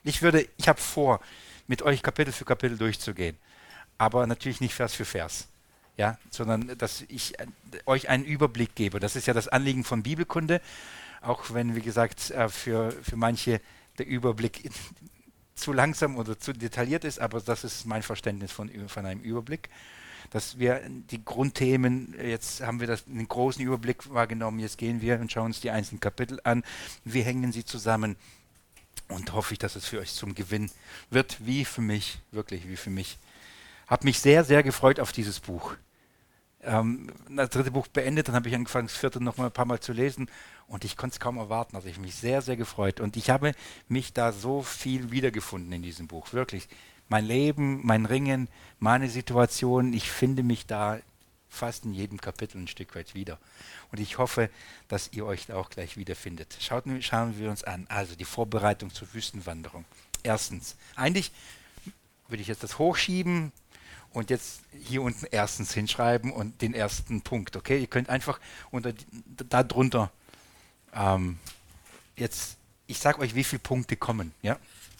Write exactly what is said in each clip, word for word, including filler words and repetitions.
Ich würde, ich habe vor, mit euch Kapitel für Kapitel durchzugehen, aber natürlich nicht Vers für Vers, ja, sondern dass ich äh, euch einen Überblick gebe. Das ist ja das Anliegen von Bibelkunde, auch wenn, wie gesagt, äh, für, für manche der Überblick zu langsam oder zu detailliert ist, aber das ist mein Verständnis von, von einem Überblick, dass wir die Grundthemen, jetzt haben wir das, einen großen Überblick wahrgenommen, jetzt gehen wir und schauen uns die einzelnen Kapitel an, wir hängen sie zusammen und hoffe ich, dass es für euch zum Gewinn wird, wie für mich, wirklich wie für mich. Habe mich sehr, sehr gefreut auf dieses Buch. Ähm, das dritte Buch beendet, dann habe ich angefangen, das vierte noch mal ein paar Mal zu lesen und ich konnte es kaum erwarten. Also ich habe mich sehr, sehr gefreut und ich habe mich da so viel wiedergefunden in diesem Buch, wirklich. Mein Leben, mein Ringen, meine Situation, ich finde mich da fast in jedem Kapitel ein Stück weit wieder. Und ich hoffe, dass ihr euch da auch gleich wiederfindet. Schaut, schauen wir uns an. Also die Vorbereitung zur Wüstenwanderung. Erstens, eigentlich würde ich jetzt das hochschieben und jetzt hier unten erstens hinschreiben und den ersten Punkt. Okay, ihr könnt einfach unter da drunter ähm, jetzt, ich sage euch, wie viele Punkte kommen. Ja?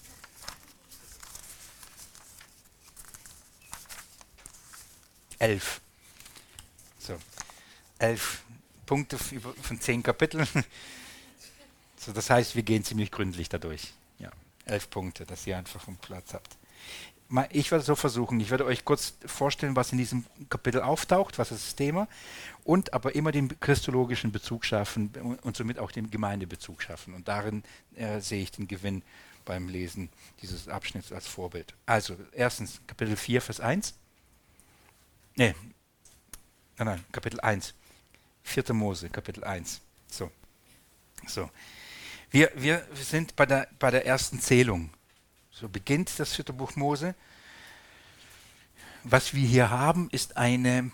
Elf. So, elf Punkte von zehn Kapiteln. So, das heißt, wir gehen ziemlich gründlich dadurch. Ja, elf Punkte, dass ihr einfach einen Platz habt. Ich werde es so versuchen. Ich werde euch kurz vorstellen, was in diesem Kapitel auftaucht, was ist das Thema, und aber immer den christologischen Bezug schaffen und somit auch den Gemeindebezug schaffen. Und darin äh, sehe ich den Gewinn beim Lesen dieses Abschnitts als Vorbild. Also, erstens Kapitel vier, Vers eins. Nee, nein, nein, Kapitel eins. vierte. Mose, Kapitel eins. So, so. Wir, wir sind bei der, bei der ersten Zählung. So beginnt das vierte Buch Mose. Was wir hier haben, ist eine,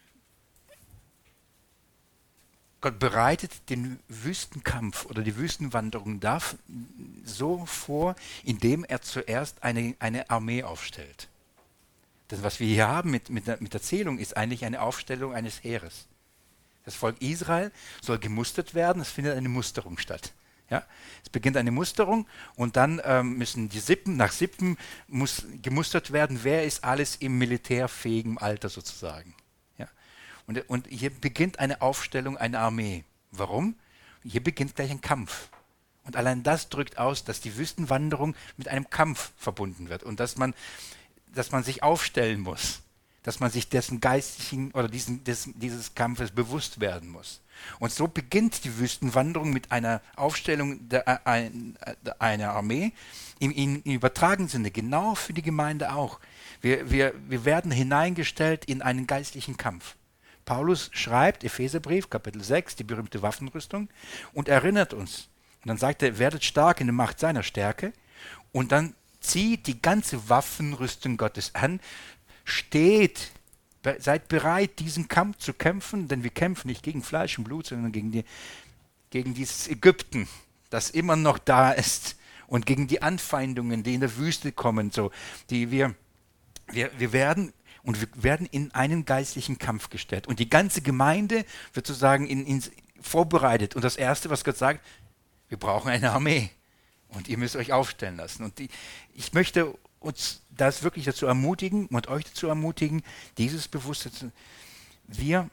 Gott bereitet den Wüstenkampf oder die Wüstenwanderung da so vor, indem er zuerst eine, eine Armee aufstellt. Das, was wir hier haben mit, mit, der, mit der Zählung, ist eigentlich eine Aufstellung eines Heeres. Das Volk Israel soll gemustert werden, es findet eine Musterung statt. Ja, es beginnt eine Musterung und dann ähm, müssen die Sippen, nach Sippen muss gemustert werden, wer ist alles im militärfähigen Alter sozusagen. Ja. Und, und hier beginnt eine Aufstellung einer Armee. Warum? Hier beginnt gleich ein Kampf. Und allein das drückt aus, dass die Wüstenwanderung mit einem Kampf verbunden wird und dass man, dass man sich aufstellen muss, dass man sich dessen geistigen oder diesen, dessen, dieses Kampfes bewusst werden muss. Und so beginnt die Wüstenwanderung mit einer Aufstellung der, ein, einer Armee, im, im übertragenen Sinne, genau für die Gemeinde auch. Wir, wir, wir werden hineingestellt in einen geistlichen Kampf. Paulus schreibt, Epheserbrief, Kapitel sechs, die berühmte Waffenrüstung, und erinnert uns. Und dann sagt er, werdet stark in der Macht seiner Stärke, und dann zieht die ganze Waffenrüstung Gottes an, steht, seid bereit, diesen Kampf zu kämpfen, denn wir kämpfen nicht gegen Fleisch und Blut, sondern gegen, die, gegen dieses Ägypten, das immer noch da ist und gegen die Anfeindungen, die in der Wüste kommen. So, die wir, wir, wir werden und wir werden in einen geistlichen Kampf gestellt. Und die ganze Gemeinde wird sozusagen in, in, vorbereitet. Und das Erste, was Gott sagt, wir brauchen eine Armee und ihr müsst euch aufstellen lassen. Und die, ich möchte uns das wirklich dazu ermutigen und euch dazu ermutigen, dieses Bewusstsein zu. Wir,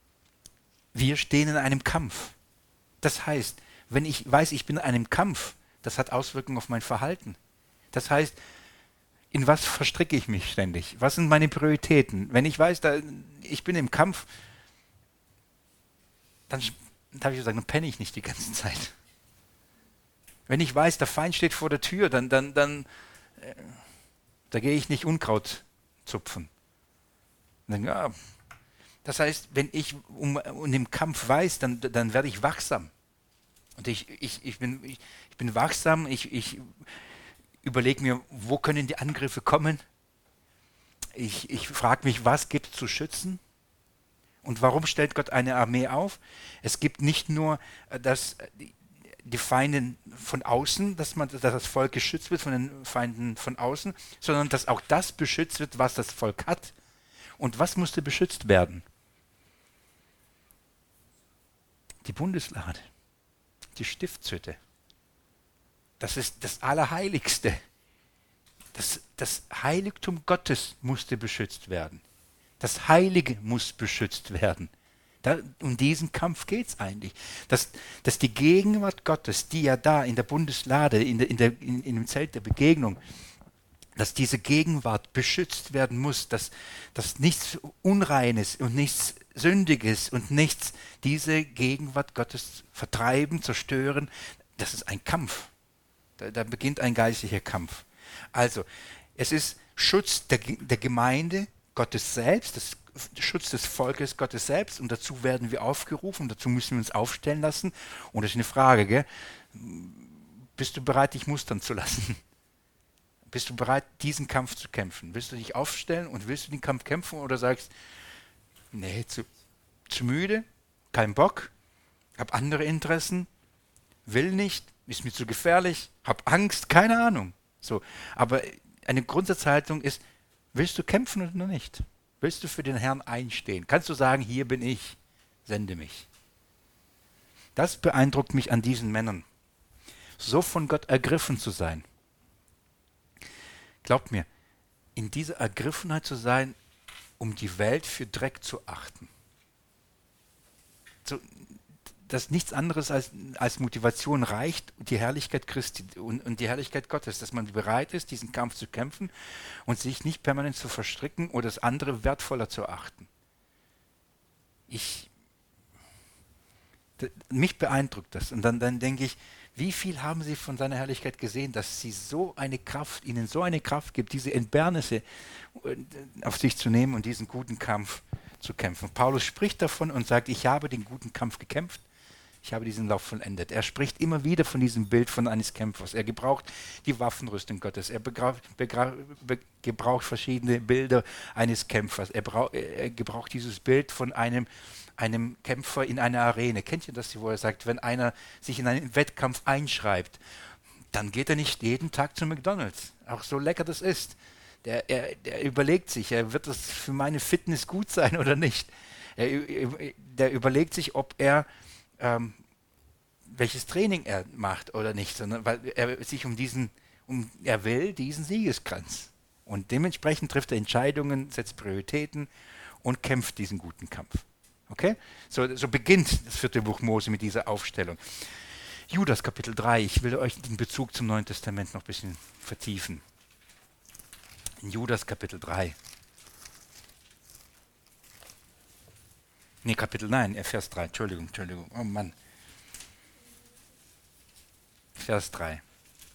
wir stehen in einem Kampf. Das heißt, wenn ich weiß, ich bin in einem Kampf, das hat Auswirkungen auf mein Verhalten. Das heißt, in was verstricke ich mich ständig? Was sind meine Prioritäten? Wenn ich weiß, da, ich bin im Kampf, dann darf ich sagen, dann penne ich nicht die ganze Zeit. Wenn ich weiß, der Feind steht vor der Tür, dann, dann, dann äh, da gehe ich nicht Unkraut zupfen. Dann, ja, das heißt, wenn ich um, um den Kampf weiß, dann, dann werde ich wachsam. Und ich, ich, ich, bin, ich, ich bin wachsam, ich, ich überlege mir, wo können die Angriffe kommen. Ich, ich frage mich, was gibt es zu schützen? Und warum stellt Gott eine Armee auf? Es gibt nicht nur, dass die Feinde von außen, dass, man, dass das Volk geschützt wird von den Feinden von außen, sondern dass auch das beschützt wird, was das Volk hat. Und was musste beschützt werden? Die Bundeslade, die Stiftshütte. Das ist das Allerheiligste. Das, das Heiligtum Gottes musste beschützt werden. Das Heilige muss beschützt werden. Da, um diesen Kampf geht es eigentlich. Dass, dass die Gegenwart Gottes, die ja da in der Bundeslade, in, der, in, der, in, in dem Zelt der Begegnung, dass diese Gegenwart beschützt werden muss, dass, dass nichts Unreines und nichts Sündiges und nichts diese Gegenwart Gottes vertreiben, zerstören, das ist ein Kampf. Da, da beginnt ein geistlicher Kampf. Also, es ist Schutz der, der Gemeinde Gottes selbst, das Schutz des Volkes Gottes selbst, und dazu werden wir aufgerufen, dazu müssen wir uns aufstellen lassen. Und das ist eine Frage, gell? Bist du bereit, dich mustern zu lassen? Bist du bereit, diesen Kampf zu kämpfen? Willst du dich aufstellen und willst du den Kampf kämpfen oder sagst, nee, zu, zu müde, kein Bock, hab andere Interessen, will nicht, ist mir zu gefährlich, hab Angst, keine Ahnung. So, aber eine Grundsatzhaltung ist, willst du kämpfen oder nicht? Willst du für den Herrn einstehen? Kannst du sagen, hier bin ich, sende mich. Das beeindruckt mich an diesen Männern, so von Gott ergriffen zu sein. Glaubt mir, in dieser Ergriffenheit zu sein, um die Welt für Dreck zu achten. So, dass nichts anderes als, als Motivation reicht, die Herrlichkeit Christi und, und die Herrlichkeit Gottes, dass man bereit ist, diesen Kampf zu kämpfen und sich nicht permanent zu verstricken oder das andere wertvoller zu achten. Ich, d- mich beeindruckt das. Und dann, dann denke ich, wie viel haben sie von seiner Herrlichkeit gesehen, dass sie so eine Kraft, ihnen so eine Kraft gibt, diese Entbehrnisse auf sich zu nehmen und diesen guten Kampf zu kämpfen. Paulus spricht davon und sagt, ich habe den guten Kampf gekämpft, ich habe diesen Lauf vollendet. Er spricht immer wieder von diesem Bild von eines Kämpfers. Er gebraucht die Waffenrüstung Gottes. Er begrauft, begrauft, be, gebraucht verschiedene Bilder eines Kämpfers. Er, brauch, er gebraucht dieses Bild von einem, einem Kämpfer in einer Arena. Kennt ihr das, wo er sagt, wenn einer sich in einen Wettkampf einschreibt, dann geht er nicht jeden Tag zu McDonald's. Auch so lecker das ist. Der, er, der überlegt sich, er wird das für meine Fitness gut sein oder nicht. Er, der überlegt sich, ob er ähm, welches Training er macht oder nicht, sondern weil er sich um diesen, um er will diesen Siegeskranz. Und dementsprechend trifft er Entscheidungen, setzt Prioritäten und kämpft diesen guten Kampf. Okay? So, so beginnt das vierte Buch Mose mit dieser Aufstellung. Judas Kapitel drei, ich will euch den Bezug zum Neuen Testament noch ein bisschen vertiefen. In Judas Kapitel drei. Nee, Kapitel nein, Vers drei, Entschuldigung, Entschuldigung, oh Mann. Vers drei.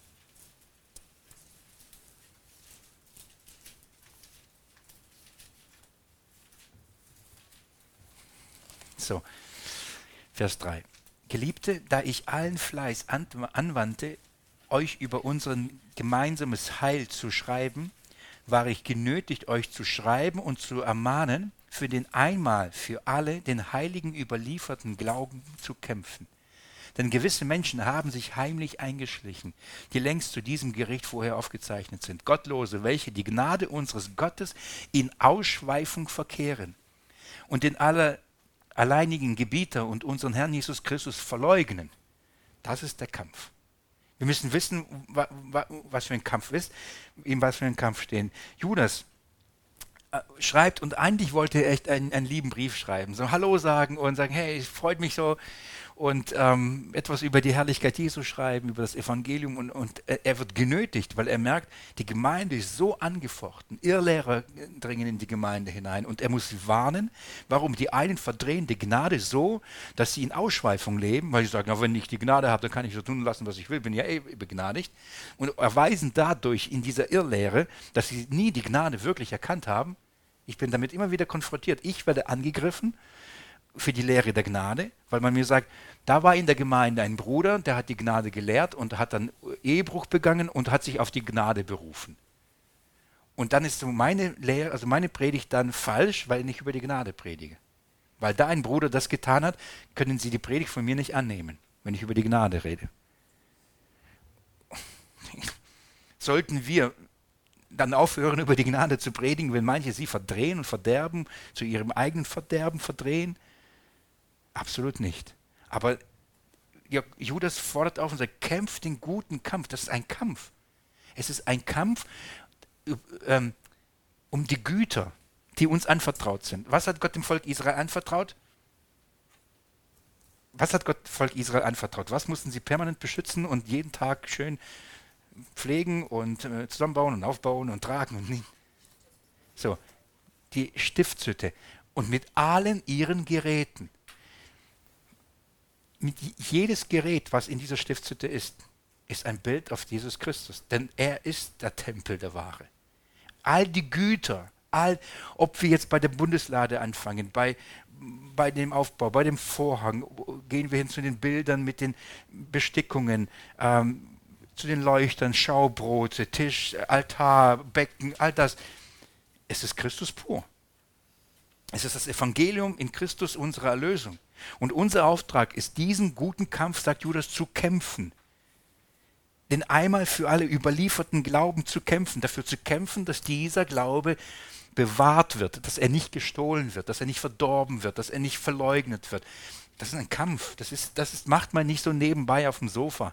So, Vers drei. Geliebte, da ich allen Fleiß anwandte, euch über unser gemeinsames Heil zu schreiben, war ich genötigt, euch zu schreiben und zu ermahnen, für den einmal für alle den Heiligen überlieferten Glauben zu kämpfen. Denn gewisse Menschen haben sich heimlich eingeschlichen, die längst zu diesem Gericht vorher aufgezeichnet sind. Gottlose, welche die Gnade unseres Gottes in Ausschweifung verkehren und den aller alleinigen Gebieter und unseren Herrn Jesus Christus verleugnen. Das ist der Kampf. Wir müssen wissen, wa, wa, was für ein Kampf ist, in was für einem Kampf stehen. Judas äh, schreibt, und eigentlich wollte er echt einen, einen lieben Brief schreiben, so Hallo sagen und sagen, hey, es freut mich so, und ähm, etwas über die Herrlichkeit Jesu schreiben, über das Evangelium, und, und er wird genötigt, weil er merkt, die Gemeinde ist so angefochten, Irrlehrer dringen in die Gemeinde hinein, und er muss sie warnen, warum die einen verdrehen die Gnade so, dass sie in Ausschweifung leben, weil sie sagen, ja, wenn ich die Gnade habe, dann kann ich so tun lassen, was ich will, bin ja eh begnadigt, und erweisen dadurch in dieser Irrlehre, dass sie nie die Gnade wirklich erkannt haben. Ich bin damit immer wieder konfrontiert, ich werde angegriffen für die Lehre der Gnade, weil man mir sagt, da war in der Gemeinde ein Bruder, der hat die Gnade gelehrt und hat dann Ehebruch begangen und hat sich auf die Gnade berufen. Und dann ist so meine Lehre, also meine Predigt dann falsch, weil ich nicht über die Gnade predige. Weil da ein Bruder das getan hat, können Sie die Predigt von mir nicht annehmen, wenn ich über die Gnade rede. Sollten wir dann aufhören, über die Gnade zu predigen, wenn manche sie verdrehen und verderben, zu ihrem eigenen Verderben verdrehen? Absolut nicht. Aber Judas fordert auf und sagt, kämpft den guten Kampf. Das ist ein Kampf. Es ist ein Kampf, ähm, um die Güter, die uns anvertraut sind. Was hat Gott dem Volk Israel anvertraut? Was hat Gott dem Volk Israel anvertraut? Was mussten sie permanent beschützen und jeden Tag schön pflegen und äh, zusammenbauen und aufbauen und tragen und nie. So, die Stiftshütte und mit allen ihren Geräten. Mit jedes Gerät, was in dieser Stiftshütte ist, ist ein Bild auf Jesus Christus, denn er ist der Tempel der Ware. All die Güter, all, ob wir jetzt bei der Bundeslade anfangen, bei, bei dem Aufbau, bei dem Vorhang, gehen wir hin zu den Bildern mit den Bestickungen, ähm, zu den Leuchtern, Schaubrote, Tisch, Altar, Becken, all das. Es ist Christus pur. Es ist das Evangelium in Christus, unsere Erlösung. Und unser Auftrag ist, diesen guten Kampf, sagt Judas, zu kämpfen. Den einmal für alle überlieferten Glauben zu kämpfen, dafür zu kämpfen, dass dieser Glaube bewahrt wird, dass er nicht gestohlen wird, dass er nicht verdorben wird, dass er nicht verleugnet wird. Das ist ein Kampf. Das, ist, das ist, macht man nicht so nebenbei auf dem Sofa.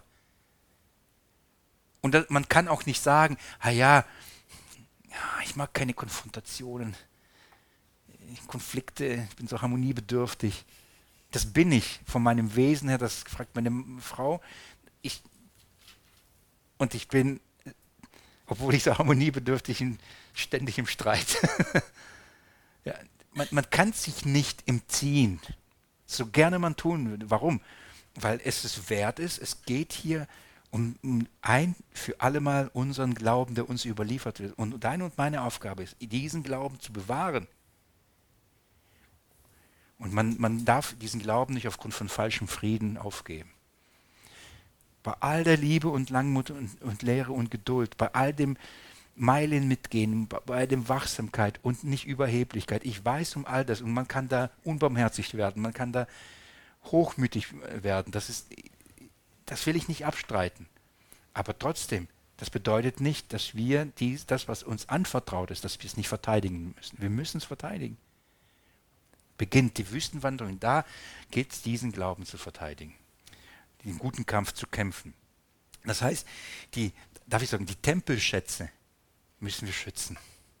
Und das, man kann auch nicht sagen, ah ja, ja, ich mag keine Konfrontationen, Konflikte, ich bin so harmoniebedürftig. Das bin ich von meinem Wesen her, das fragt meine Frau. Ich, und ich bin, obwohl ich so harmoniebedürftig bin, ständig im Streit. Ja, man, man kann sich nicht entziehen, so gerne man tun würde. Warum? Weil es es wert ist, es geht hier um, um ein für allemal unseren Glauben, der uns überliefert wird. Und deine und meine Aufgabe ist, diesen Glauben zu bewahren. Und man, man darf diesen Glauben nicht aufgrund von falschem Frieden aufgeben. Bei all der Liebe und Langmut und, und Lehre und Geduld, bei all dem Meilen mitgehen, bei, bei dem Wachsamkeit und nicht Überheblichkeit. Ich weiß um all das und man kann da unbarmherzig werden, man kann da hochmütig werden. Das ist, das will ich nicht abstreiten. Aber trotzdem, das bedeutet nicht, dass wir dies, das, was uns anvertraut ist, dass wir es nicht verteidigen müssen. Wir müssen es verteidigen. Beginnt die Wüstenwanderung, da geht es, diesen Glauben zu verteidigen, den guten Kampf zu kämpfen. Das heißt, die, darf ich sagen, die Tempelschätze müssen wir schützen.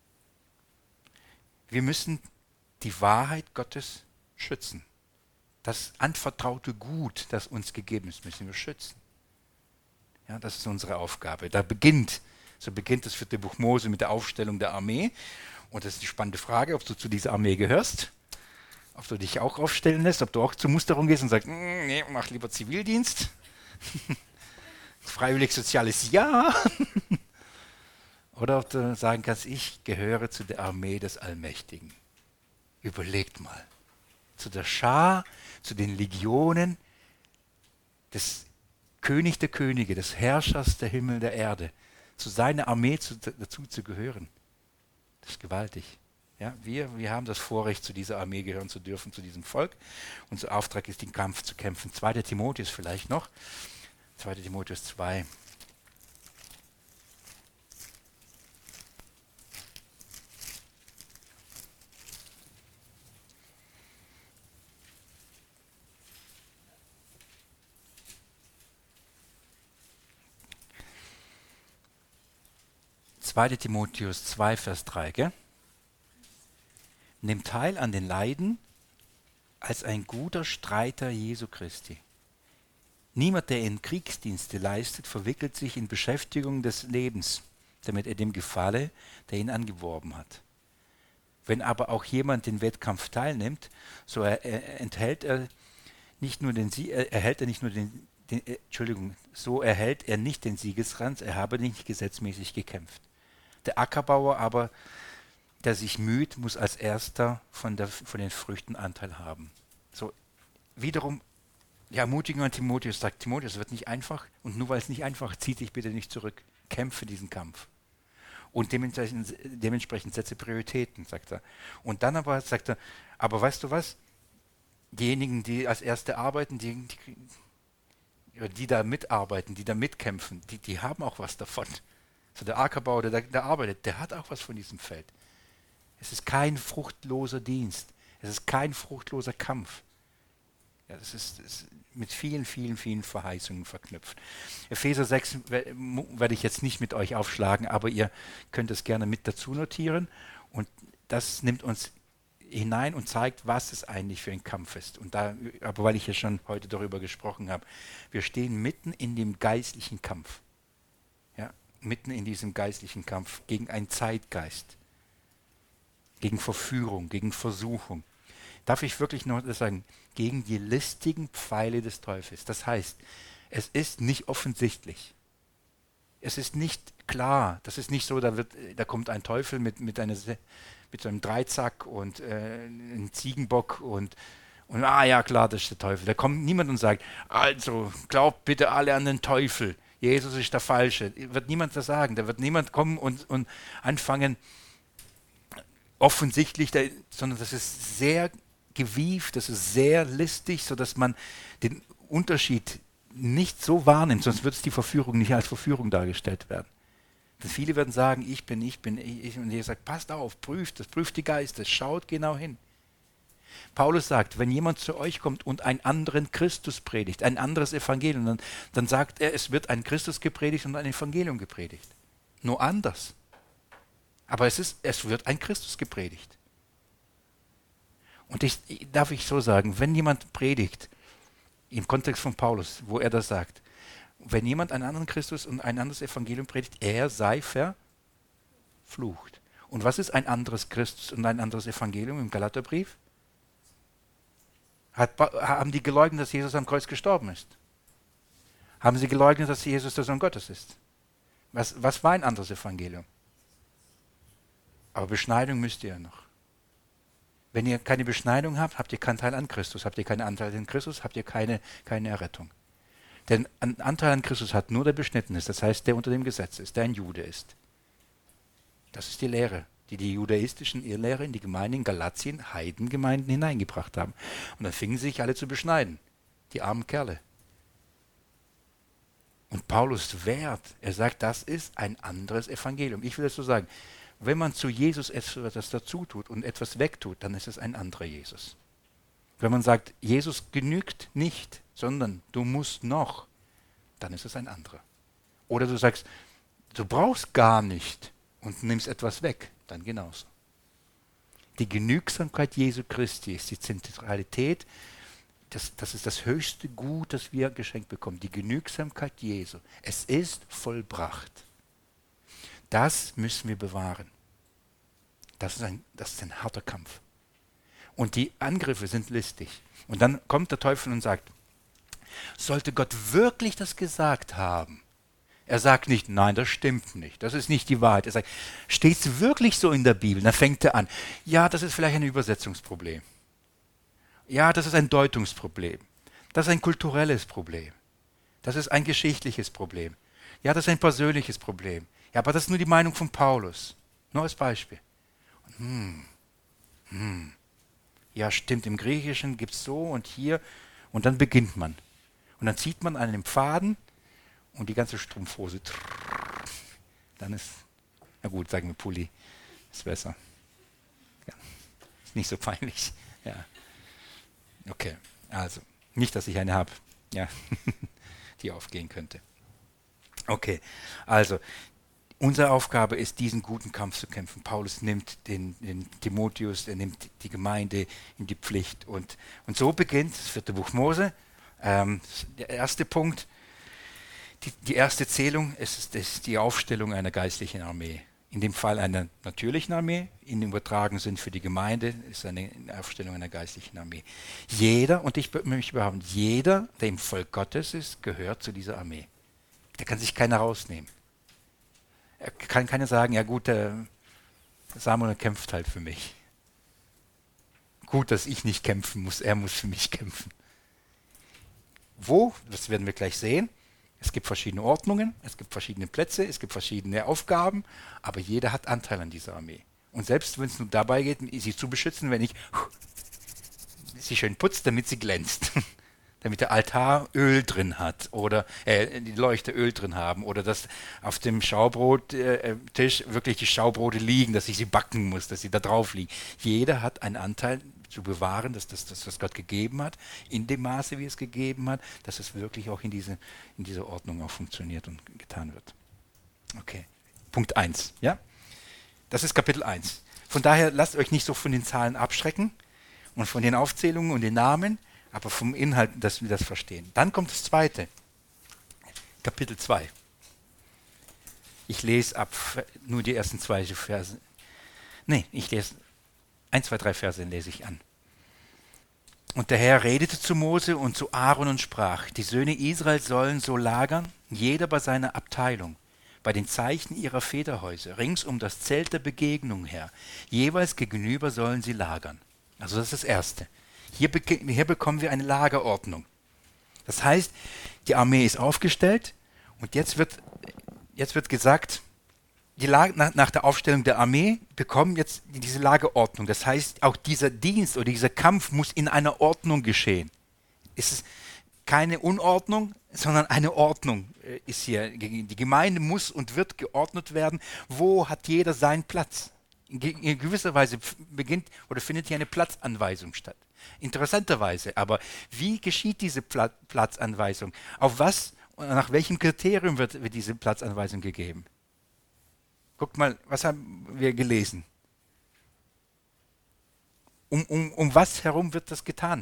Wir müssen die Wahrheit Gottes schützen. Das anvertraute Gut, das uns gegeben ist, müssen wir schützen. Ja, das ist unsere Aufgabe. Da beginnt, so beginnt das vierte Buch Mose mit der Aufstellung der Armee. Und das ist die spannende Frage, ob du zu dieser Armee gehörst. Ob du dich auch aufstellen lässt, ob du auch zur Musterung gehst und sagst, nee, mach lieber Zivildienst. Freiwillig soziales Ja. Oder ob du sagen kannst, ich gehöre zu der Armee des Allmächtigen. Überlegt mal. Zu der Schar, zu den Legionen des König der Könige, des Herrschers der Himmel der Erde. Zu seiner Armee zu, dazu zu gehören. Das ist gewaltig. Ja, wir, wir haben das Vorrecht, zu dieser Armee gehören zu dürfen, zu diesem Volk. Unser Auftrag ist, den Kampf zu kämpfen. zweiter Timotheus vielleicht noch. zweiter Timotheus zwei. zweiter Timotheus zwei, Vers drei, gell? Nimm teil an den Leiden als ein guter Streiter Jesu Christi. Niemand, der in Kriegsdienste leistet, verwickelt sich in Beschäftigung des Lebens, damit er dem gefalle, der ihn angeworben hat. Wenn aber auch jemand den Wettkampf teilnimmt, so er, er, enthält er nicht nur den Sie er, erhält er nicht nur den, den äh, Entschuldigung, so erhält er nicht den Siegeskranz, er habe nicht gesetzmäßig gekämpft. Der Ackerbauer aber, der sich müht, muss als erster von, der, von den Früchten Anteil haben. So, wiederum, die Ermutigung an Timotheus sagt, Timotheus, es wird nicht einfach und nur weil es nicht einfach ist, zieh dich bitte nicht zurück. Kämpfe diesen Kampf. Und dementsprechend, dementsprechend setze Prioritäten, sagt er. Und dann aber sagt er, aber weißt du was? Diejenigen, die als Erste arbeiten, die, die, die da mitarbeiten, die da mitkämpfen, die, die haben auch was davon. So der Ackerbauer, der, der arbeitet, der hat auch was von diesem Feld. Es ist kein fruchtloser Dienst. Es ist kein fruchtloser Kampf. Ja, das ist, das ist mit vielen, vielen, vielen Verheißungen verknüpft. Epheser sechs we- mu- werde ich jetzt nicht mit euch aufschlagen, aber ihr könnt es gerne mit dazu notieren. Und das nimmt uns hinein und zeigt, was es eigentlich für ein Kampf ist. Und da, aber weil ich ja schon heute darüber gesprochen habe, wir stehen mitten in dem geistlichen Kampf. Ja, mitten in diesem geistlichen Kampf gegen einen Zeitgeist, gegen Verführung, gegen Versuchung. Darf ich wirklich noch sagen, gegen die listigen Pfeile des Teufels. Das heißt, es ist nicht offensichtlich. Es ist nicht klar. Das ist nicht so, da, wird, da kommt ein Teufel mit, mit, einer, mit so einem Dreizack und äh, einem Ziegenbock und, und ah ja, klar, das ist der Teufel. Da kommt niemand und sagt, also glaubt bitte alle an den Teufel. Jesus ist der Falsche. Wird niemand das sagen. Da wird niemand kommen und, und anfangen, offensichtlich, da, sondern das ist sehr gewieft, das ist sehr listig, sodass man den Unterschied nicht so wahrnimmt, sonst wird es die Verführung nicht als Verführung dargestellt werden. Denn viele werden sagen, ich bin, ich bin, ich, und Jesus sagt, passt auf, prüft das, prüft die Geister, schaut genau hin. Paulus sagt, wenn jemand zu euch kommt und einen anderen Christus predigt, ein anderes Evangelium, dann, dann sagt er, es wird ein Christus gepredigt und ein Evangelium gepredigt. Nur anders. Aber es, ist, es wird ein Christus gepredigt. Und ich, darf ich so sagen, wenn jemand predigt, im Kontext von Paulus, wo er das sagt, wenn jemand einen anderen Christus und ein anderes Evangelium predigt, er sei verflucht. Und was ist ein anderes Christus und ein anderes Evangelium im Galaterbrief? Hat, haben die geleugnet, dass Jesus am Kreuz gestorben ist? Haben sie geleugnet, dass Jesus der Sohn Gottes ist? Was, was war ein anderes Evangelium? Aber Beschneidung müsst ihr ja noch. Wenn ihr keine Beschneidung habt, habt ihr keinen Teil an Christus. Habt ihr keinen Anteil an Christus, habt ihr keine, keine Errettung. Denn ein Anteil an Christus hat nur der Beschnittene ist, das heißt, der unter dem Gesetz ist, der ein Jude ist. Das ist die Lehre, die die judaistischen Irrlehrer in die Gemeinden in Galatien, Heidengemeinden hineingebracht haben. Und dann fingen sie sich alle zu beschneiden, die armen Kerle. Und Paulus wehrt, er sagt, das ist ein anderes Evangelium. Ich will das so sagen, wenn man zu Jesus etwas dazu tut und etwas wegtut, dann ist es ein anderer Jesus. Wenn man sagt, Jesus genügt nicht, sondern du musst noch, dann ist es ein anderer. Oder du sagst, du brauchst gar nicht und nimmst etwas weg, dann genauso. Die Genügsamkeit Jesu Christi ist die Zentralität, das, das ist das höchste Gut, das wir geschenkt bekommen, die Genügsamkeit Jesu. Es ist vollbracht. Das müssen wir bewahren. Das ist ein, das ist ein harter Kampf. Und die Angriffe sind listig. Und dann kommt der Teufel und sagt, sollte Gott wirklich das gesagt haben? Er sagt nicht, nein, das stimmt nicht, das ist nicht die Wahrheit. Er sagt, steht es wirklich so in der Bibel? Dann fängt er an, ja, das ist vielleicht ein Übersetzungsproblem. Ja, das ist ein Deutungsproblem. Das ist ein kulturelles Problem. Das ist ein geschichtliches Problem. Ja, das ist ein persönliches Problem. Ja, aber das ist nur die Meinung von Paulus. Nur als Beispiel. Hm, hm. Ja, stimmt, im Griechischen gibt es so und hier. Und dann beginnt man. Und dann zieht man an dem Faden und die ganze Strumpfhose. Dann ist, na gut, sagen wir Pulli, ist besser. Ja, ist nicht so peinlich. Ja. Okay, also, nicht, dass ich eine habe, ja, die aufgehen könnte. Okay, also, unsere Aufgabe ist, diesen guten Kampf zu kämpfen. Paulus nimmt den, den Timotheus, er nimmt die Gemeinde in die Pflicht. Und, und so beginnt das vierte Buch Mose. Ähm, der erste Punkt, die, die erste Zählung ist, ist die Aufstellung einer geistlichen Armee. In dem Fall einer natürlichen Armee, in dem übertragenen Sinn für die Gemeinde ist eine Aufstellung einer geistlichen Armee. Jeder, und ich möchte behaupten, jeder, der im Volk Gottes ist, gehört zu dieser Armee. Da kann sich keiner rausnehmen. Er kann keiner sagen, ja gut, der Samuel kämpft halt für mich. Gut, dass ich nicht kämpfen muss, er muss für mich kämpfen. Wo? Das werden wir gleich sehen. Es gibt verschiedene Ordnungen, es gibt verschiedene Plätze, es gibt verschiedene Aufgaben, aber jeder hat Anteil an dieser Armee. Und selbst wenn es nur dabei geht, sie zu beschützen, wenn ich sie schön putze, damit sie glänzt, damit der Altar Öl drin hat oder äh, die Leuchter Öl drin haben oder dass auf dem Schaubrottisch wirklich die Schaubrote liegen, dass ich sie backen muss, dass sie da drauf liegen. Jeder hat einen Anteil, zu bewahren, dass das, dass das Gott gegeben hat, in dem Maße, wie es gegeben hat, dass es wirklich auch in, diese, in dieser Ordnung auch funktioniert und getan wird. Okay, Punkt eins. Ja? Das ist Kapitel eins. Von daher lasst euch nicht so von den Zahlen abschrecken und von den Aufzählungen und den Namen, aber vom Inhalt, dass wir das verstehen. Dann kommt das zweite, Kapitel zwei. Ich lese ab nur die ersten zwei Verse. Nee, ich lese ein, zwei, drei Verse lese ich an. Und der Herr redete zu Mose und zu Aaron und sprach: Die Söhne Israel sollen so lagern, jeder bei seiner Abteilung, bei den Zeichen ihrer Federhäuser, rings um das Zelt der Begegnung her. Jeweils gegenüber sollen sie lagern. Also das ist das Erste. Hier, beke- hier bekommen wir eine Lagerordnung. Das heißt, die Armee ist aufgestellt und jetzt wird, jetzt wird gesagt, die Lage, nach, nach der Aufstellung der Armee bekommen jetzt diese Lagerordnung. Das heißt, auch dieser Dienst oder dieser Kampf muss in einer Ordnung geschehen. Es ist keine Unordnung, sondern eine Ordnung äh, ist hier. Die Gemeinde muss und wird geordnet werden. Wo hat jeder seinen Platz? In, ge- in gewisser Weise f- beginnt oder findet hier eine Platzanweisung statt. Interessanterweise, aber wie geschieht diese Pla- Platzanweisung? Auf was, nach welchem Kriterium wird, wird diese Platzanweisung gegeben? Guckt mal, was haben wir gelesen? Um, um, um was herum wird das getan?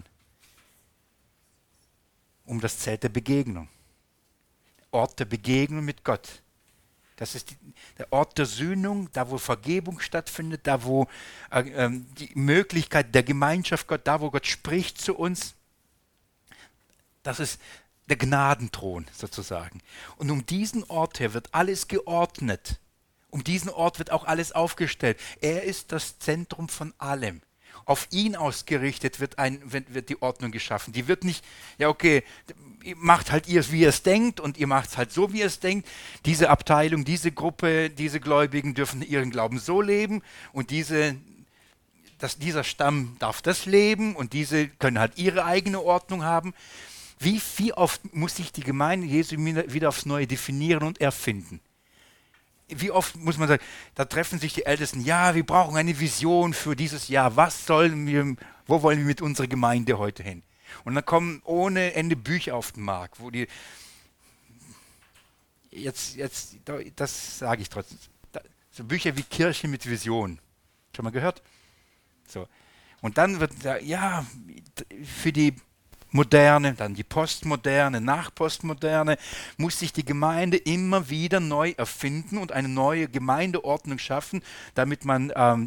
Um das Zelt der Begegnung. Ort der Begegnung mit Gott. Das ist die, der Ort der Sühnung, da wo Vergebung stattfindet, da wo äh, ähm, die Möglichkeit der Gemeinschaft Gott, da wo Gott spricht zu uns. Das ist der Gnadenthron sozusagen. Und um diesen Ort her wird alles geordnet. Um diesen Ort wird auch alles aufgestellt. Er ist das Zentrum von allem. Auf ihn ausgerichtet wird, ein, wird, wird die Ordnung geschaffen. Die wird nicht, ja okay, ihr macht halt ihr, wie ihr es denkt und ihr macht es halt so, wie ihr es denkt. Diese Abteilung, diese Gruppe, diese Gläubigen dürfen ihren Glauben so leben und diese, das, dieser Stamm darf das leben und diese können halt ihre eigene Ordnung haben. Wie, wie oft muss sich die Gemeinde Jesu wieder aufs Neue definieren und erfinden? Wie oft muss man sagen, da treffen sich die Ältesten, ja, wir brauchen eine Vision für dieses Jahr. Was sollen wir, wo wollen wir mit unserer Gemeinde heute hin? Und dann kommen ohne Ende Bücher auf den Markt, wo die, jetzt, jetzt, das sage ich trotzdem, so Bücher wie Kirche mit Vision. Schon mal gehört? So. Und dann wird, ja, für die Moderne, dann die Postmoderne, Nachpostmoderne, muss sich die Gemeinde immer wieder neu erfinden und eine neue Gemeindeordnung schaffen, damit man ähm,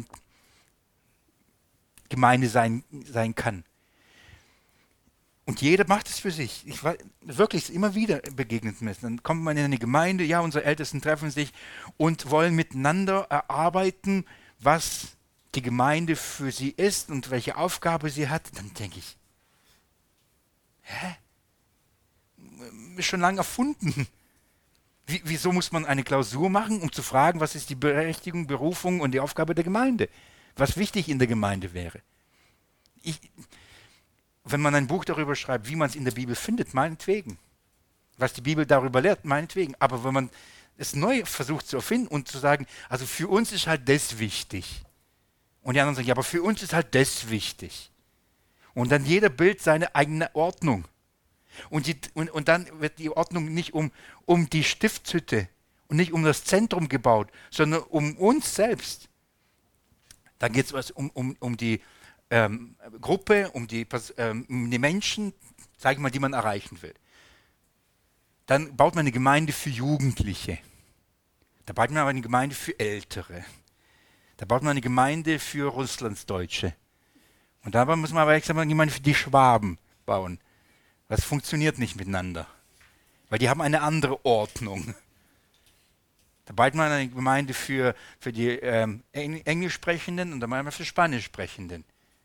Gemeinde sein, sein kann. Und jeder macht es für sich. Ich war wirklich immer wieder begegnet mir. Dann kommt man in eine Gemeinde, ja, unsere Ältesten treffen sich und wollen miteinander erarbeiten, was die Gemeinde für sie ist und welche Aufgabe sie hat. Dann denke ich, hä? Ist schon lange erfunden. Wie, wieso muss man eine Klausur machen, um zu fragen, was ist die Berechtigung, Berufung und die Aufgabe der Gemeinde? Was wichtig in der Gemeinde wäre? Ich, wenn man ein Buch darüber schreibt, wie man es in der Bibel findet, meinetwegen. Was die Bibel darüber lehrt, meinetwegen. Aber wenn man es neu versucht zu erfinden und zu sagen, also für uns ist halt das wichtig. Und die anderen sagen, ja, aber für uns ist halt das wichtig. Und dann jeder bildet seine eigene Ordnung. Und, die, und, und dann wird die Ordnung nicht um, um die Stiftshütte und nicht um das Zentrum gebaut, sondern um uns selbst. Dann geht es um, um, um die ähm, Gruppe, um die, ähm, um die Menschen, sag ich mal, die man erreichen will. Dann baut man eine Gemeinde für Jugendliche. Da baut man aber eine Gemeinde für Ältere. Da baut man eine Gemeinde für Russlandsdeutsche. Und dabei muss man aber extra mal eine Gemeinde für die Schwaben bauen. Das funktioniert nicht miteinander. Weil die haben eine andere Ordnung. Da baut man eine Gemeinde für, für die ähm, Englischsprechenden und dann einmal für Spanischsprechenden.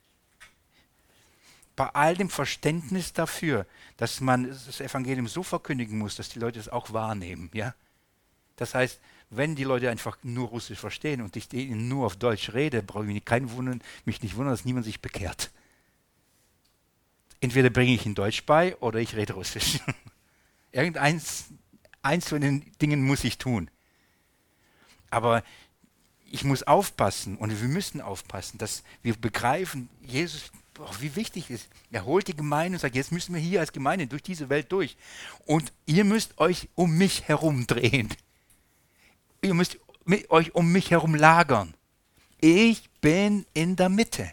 Bei all dem Verständnis dafür, dass man das Evangelium so verkündigen muss, dass die Leute es auch wahrnehmen. Ja? Das heißt, wenn die Leute einfach nur Russisch verstehen und ich ihnen nur auf Deutsch rede, brauche ich mich, kein wundern, mich nicht wundern, dass niemand sich bekehrt. Entweder bringe ich ihnen Deutsch bei oder ich rede Russisch. Irgendeins eins von den Dingen muss ich tun. Aber ich muss aufpassen und wir müssen aufpassen, dass wir begreifen, Jesus boah, wie wichtig ist. Er holt die Gemeinde und sagt, jetzt müssen wir hier als Gemeinde durch diese Welt durch. Und ihr müsst euch um mich herum drehen. Ihr müsst mi- euch um mich herum lagern. Ich bin in der Mitte.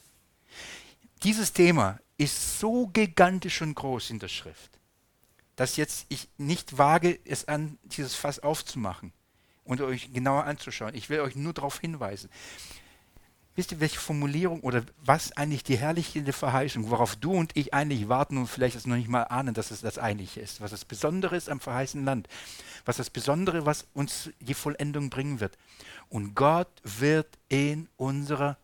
Dieses Thema ist so gigantisch und groß in der Schrift, dass jetzt ich nicht wage, es an dieses Fass aufzumachen und euch genauer anzuschauen. Ich will euch nur darauf hinweisen. Wisst ihr, welche Formulierung oder was eigentlich die herrliche Verheißung, worauf du und ich eigentlich warten und vielleicht es noch nicht mal ahnen, dass es das Eigentliche ist, was das Besondere ist am verheißenen Land, was das Besondere, was uns die Vollendung bringen wird. Und Gott wird in unserer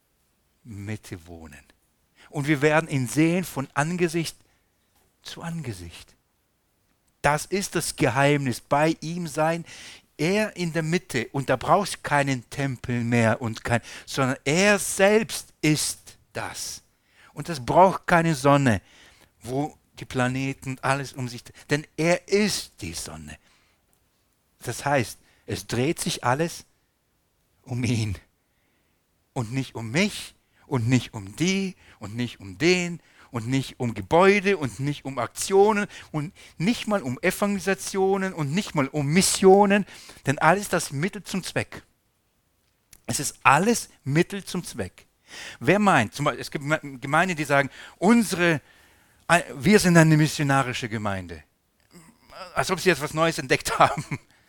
Mitte wohnen. Und wir werden ihn sehen von Angesicht zu Angesicht. Das ist das Geheimnis, bei ihm sein, er in der Mitte. Und da brauchst du keinen Tempel mehr, und kein, sondern er selbst ist das. Und das braucht keine Sonne, wo die Planeten und alles um sich, denn er ist die Sonne. Das heißt, es dreht sich alles um ihn und nicht um mich und nicht um die und nicht um den und nicht um Gebäude und nicht um Aktionen und nicht mal um Evangelisationen und nicht mal um Missionen, denn alles das Mittel zum Zweck. Es ist alles Mittel zum Zweck. Wer meint, zum Beispiel, es gibt Gemeinden, die sagen, unsere, wir sind eine missionarische Gemeinde, als ob sie jetzt was Neues entdeckt haben.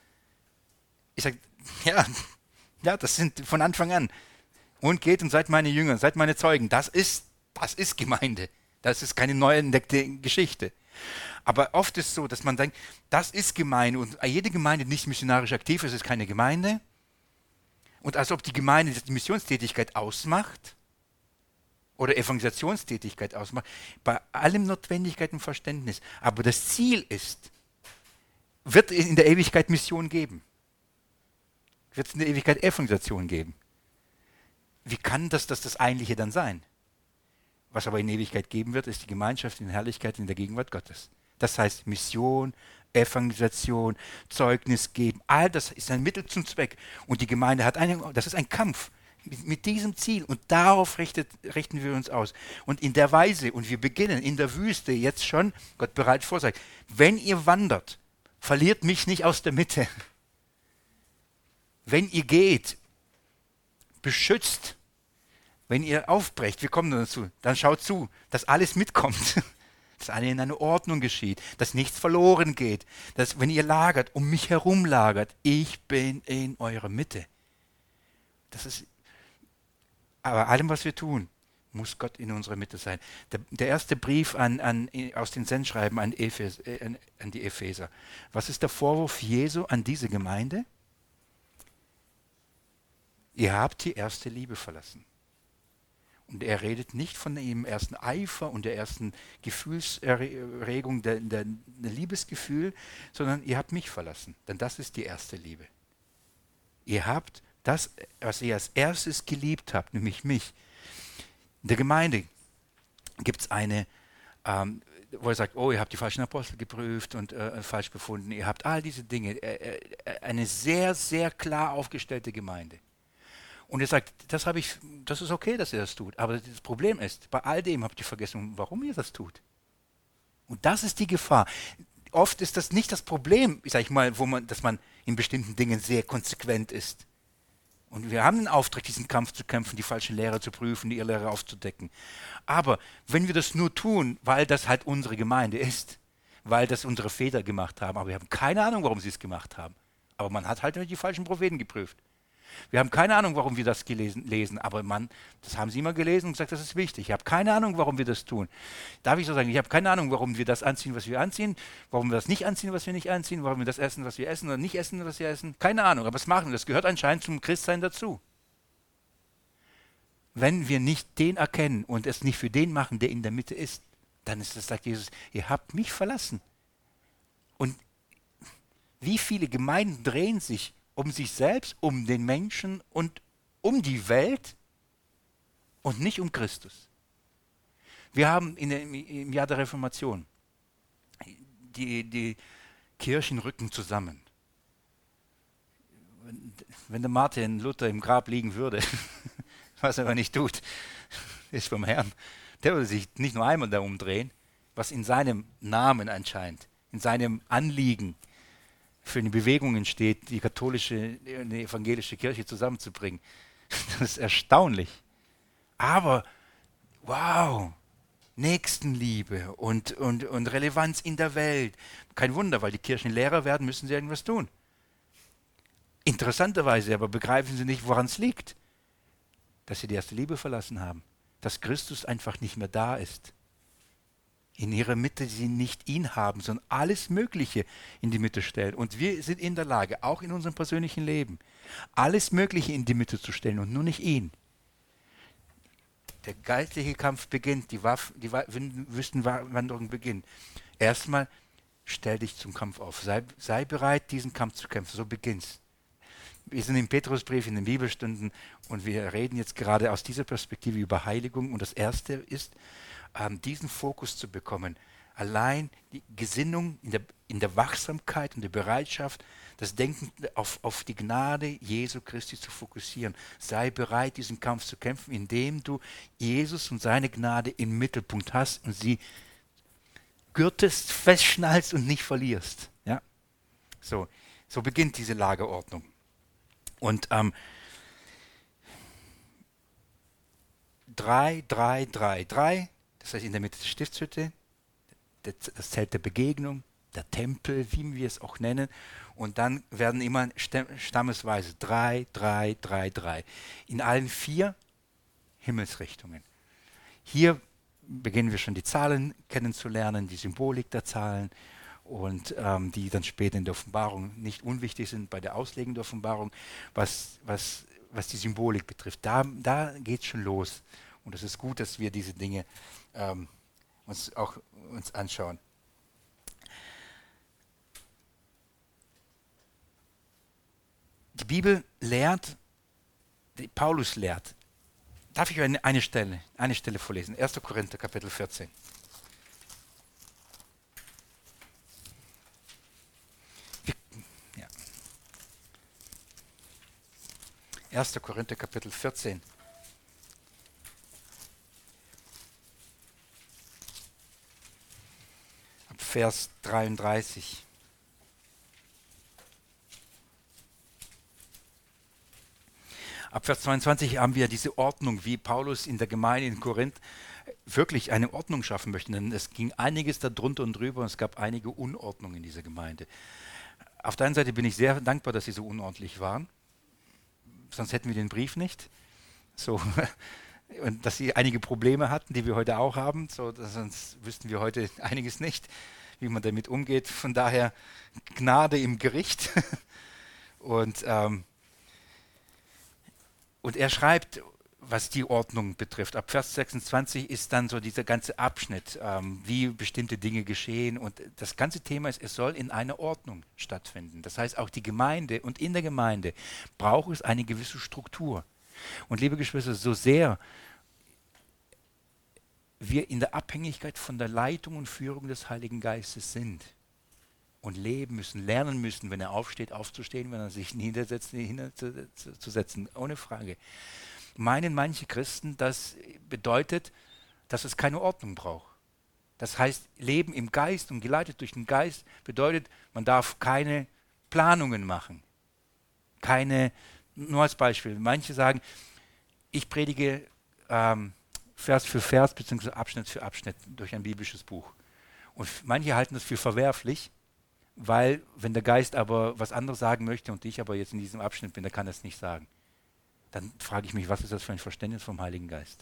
Ich sage, ja, ja, das sind von Anfang an. Und geht und seid meine Jünger, seid meine Zeugen. Das ist, das ist Gemeinde. Das ist keine neu entdeckte Geschichte. Aber oft ist es so, dass man denkt, das ist Gemeinde. Und jede Gemeinde, die nicht missionarisch aktiv ist, ist keine Gemeinde. Und als ob die Gemeinde die Missionstätigkeit ausmacht oder Evangelisationstätigkeit ausmacht, bei allem Notwendigkeit und Verständnis. Aber das Ziel ist, wird es in der Ewigkeit Mission geben? Wird es in der Ewigkeit Evangelisation geben? Wie kann das das, das Eigentliche dann sein? Was aber in Ewigkeit geben wird, ist die Gemeinschaft in Herrlichkeit in der Gegenwart Gottes. Das heißt Mission, Evangelisation, Zeugnis geben, all das ist ein Mittel zum Zweck. Und die Gemeinde hat einen, das ist ein Kampf mit, mit diesem Ziel. Und darauf richtet, richten wir uns aus. Und in der Weise, und wir beginnen in der Wüste jetzt schon, Gott bereitet vor, sagt, wenn ihr wandert, verliert mich nicht aus der Mitte. Wenn ihr geht, beschützt. Wenn ihr aufbrecht, wir kommen dazu, dann schaut zu, dass alles mitkommt, dass alles in einer Ordnung geschieht, dass nichts verloren geht, dass wenn ihr lagert, um mich herum lagert, ich bin in eurer Mitte. Das ist, aber allem, was wir tun, muss Gott in unserer Mitte sein. Der, der erste Brief an, an, aus den Sendschreiben an, Ephes, äh, an, an die Epheser. Was ist der Vorwurf Jesu an diese Gemeinde? Ihr habt die erste Liebe verlassen. Und er redet nicht von dem ersten Eifer und der ersten Gefühlserregung, der, der, der Liebesgefühl, sondern ihr habt mich verlassen. Denn das ist die erste Liebe. Ihr habt das, was ihr als erstes geliebt habt, nämlich mich. In der Gemeinde gibt es eine, ähm, wo er sagt, oh, ihr habt die falschen Apostel geprüft und äh, falsch befunden. Ihr habt all diese Dinge. Äh, äh, eine sehr, sehr klar aufgestellte Gemeinde. Und er sagt, das, habe ich, das ist okay, dass ihr das tut. Aber das Problem ist, bei all dem habt ihr vergessen, warum ihr das tut. Und das ist die Gefahr. Oft ist das nicht das Problem, sag ich mal, wo man, dass man in bestimmten Dingen sehr konsequent ist. Und wir haben den Auftrag, diesen Kampf zu kämpfen, die falschen Lehrer zu prüfen, die Irrlehrer aufzudecken. Aber wenn wir das nur tun, weil das halt unsere Gemeinde ist, weil das unsere Väter gemacht haben, aber wir haben keine Ahnung, warum sie es gemacht haben. Aber man hat halt die falschen Propheten geprüft. Wir haben keine Ahnung, warum wir das gelesen, lesen, aber man, das haben sie immer gelesen und gesagt, das ist wichtig. Ich habe keine Ahnung, warum wir das tun. Darf ich so sagen, ich habe keine Ahnung, warum wir das anziehen, was wir anziehen, warum wir das nicht anziehen, was wir nicht anziehen, warum wir das essen, was wir essen oder nicht essen, was wir essen. Keine Ahnung, aber es machen wir. Das gehört anscheinend zum Christsein dazu. Wenn wir nicht den erkennen und es nicht für den machen, der in der Mitte ist, dann ist das, sagt Jesus, ihr habt mich verlassen. Und wie viele Gemeinden drehen sich um sich selbst, um den Menschen und um die Welt und nicht um Christus. Wir haben in der, im Jahr der Reformation, die, die Kirchen rücken zusammen. Wenn, wenn der Martin Luther im Grab liegen würde, was er aber nicht tut, ist vom Herrn, der würde sich nicht nur einmal darum drehen, was in seinem Namen anscheinend, in seinem Anliegen für eine Bewegung entsteht, die katholische und die evangelische Kirche zusammenzubringen. Das ist erstaunlich. Aber, wow, Nächstenliebe und, und, und Relevanz in der Welt. Kein Wunder, weil die Kirchen leerer werden, müssen sie irgendwas tun. Interessanterweise aber begreifen sie nicht, woran es liegt, dass sie die erste Liebe verlassen haben, dass Christus einfach nicht mehr da ist. In ihrer Mitte sie nicht ihn haben, sondern alles Mögliche in die Mitte stellen. Und wir sind in der Lage, auch in unserem persönlichen Leben, alles Mögliche in die Mitte zu stellen und nur nicht ihn. Der geistliche Kampf beginnt, die, Waff, die Wüstenwanderung beginnt. Erstmal stell dich zum Kampf auf. Sei, sei bereit, diesen Kampf zu kämpfen. So beginnt's. Wir sind im Petrusbrief, in den Bibelstunden und wir reden jetzt gerade aus dieser Perspektive über Heiligung. Und das Erste ist, ähm, diesen Fokus zu bekommen. Allein die Gesinnung in der, in der Wachsamkeit und der Bereitschaft, das Denken auf, auf die Gnade Jesu Christi zu fokussieren. Sei bereit, diesen Kampf zu kämpfen, indem du Jesus und seine Gnade im Mittelpunkt hast und sie gürtest, festschnallst und nicht verlierst. Ja? So, so beginnt diese Lagerordnung. Und ähm, drei, drei, drei, drei, das heißt in der Mitte der Stiftshütte, das Zelt der Begegnung, der Tempel, wie wir es auch nennen. Und dann werden immer stammesweise drei, drei, drei, drei. In allen vier Himmelsrichtungen. Hier beginnen wir schon die Zahlen kennenzulernen, die Symbolik der Zahlen und ähm, die dann später in der Offenbarung nicht unwichtig sind bei der Auslegung der Offenbarung, was, was, was die Symbolik betrifft. Da, da geht es schon los. Und es ist gut, dass wir diese Dinge ähm, uns auch uns anschauen. Die Bibel lehrt, die Paulus lehrt. Darf ich eine, eine Stelle, eine Stelle vorlesen? erster Korinther, Kapitel vierzehn. Wir, ja. erster Korinther, Kapitel vierzehn. Ab Vers dreiunddreißig. Ab Vers zweiundzwanzig haben wir diese Ordnung, wie Paulus in der Gemeinde in Korinth wirklich eine Ordnung schaffen möchte. Denn es ging einiges da drunter und drüber und es gab einige Unordnungen in dieser Gemeinde. Auf der einen Seite bin ich sehr dankbar, dass sie so unordentlich waren. Sonst hätten wir den Brief nicht. So, und dass sie einige Probleme hatten, die wir heute auch haben. So, sonst wüssten wir heute einiges nicht, wie man damit umgeht. Von daher Gnade im Gericht. Und ähm, Und er schreibt, was die Ordnung betrifft. Ab Vers sechsundzwanzig ist dann so dieser ganze Abschnitt, ähm, wie bestimmte Dinge geschehen. Und das ganze Thema ist, es soll in einer Ordnung stattfinden. Das heißt, auch die Gemeinde und in der Gemeinde braucht es eine gewisse Struktur. Und liebe Geschwister, so sehr wir in der Abhängigkeit von der Leitung und Führung des Heiligen Geistes sind und leben müssen, lernen müssen, wenn er aufsteht, aufzustehen, wenn er sich niedersetzt, hinzusetzen, ohne Frage. Meinen manche Christen, das bedeutet, dass es keine Ordnung braucht. Das heißt, Leben im Geist und geleitet durch den Geist bedeutet, man darf keine Planungen machen. Keine, nur als Beispiel, manche sagen, ich predige ähm, Vers für Vers bzw. Abschnitt für Abschnitt durch ein biblisches Buch. Und manche halten das für verwerflich, weil wenn der Geist aber was anderes sagen möchte und ich aber jetzt in diesem Abschnitt bin, der kann das nicht sagen. Dann frage ich mich, was ist das für ein Verständnis vom Heiligen Geist?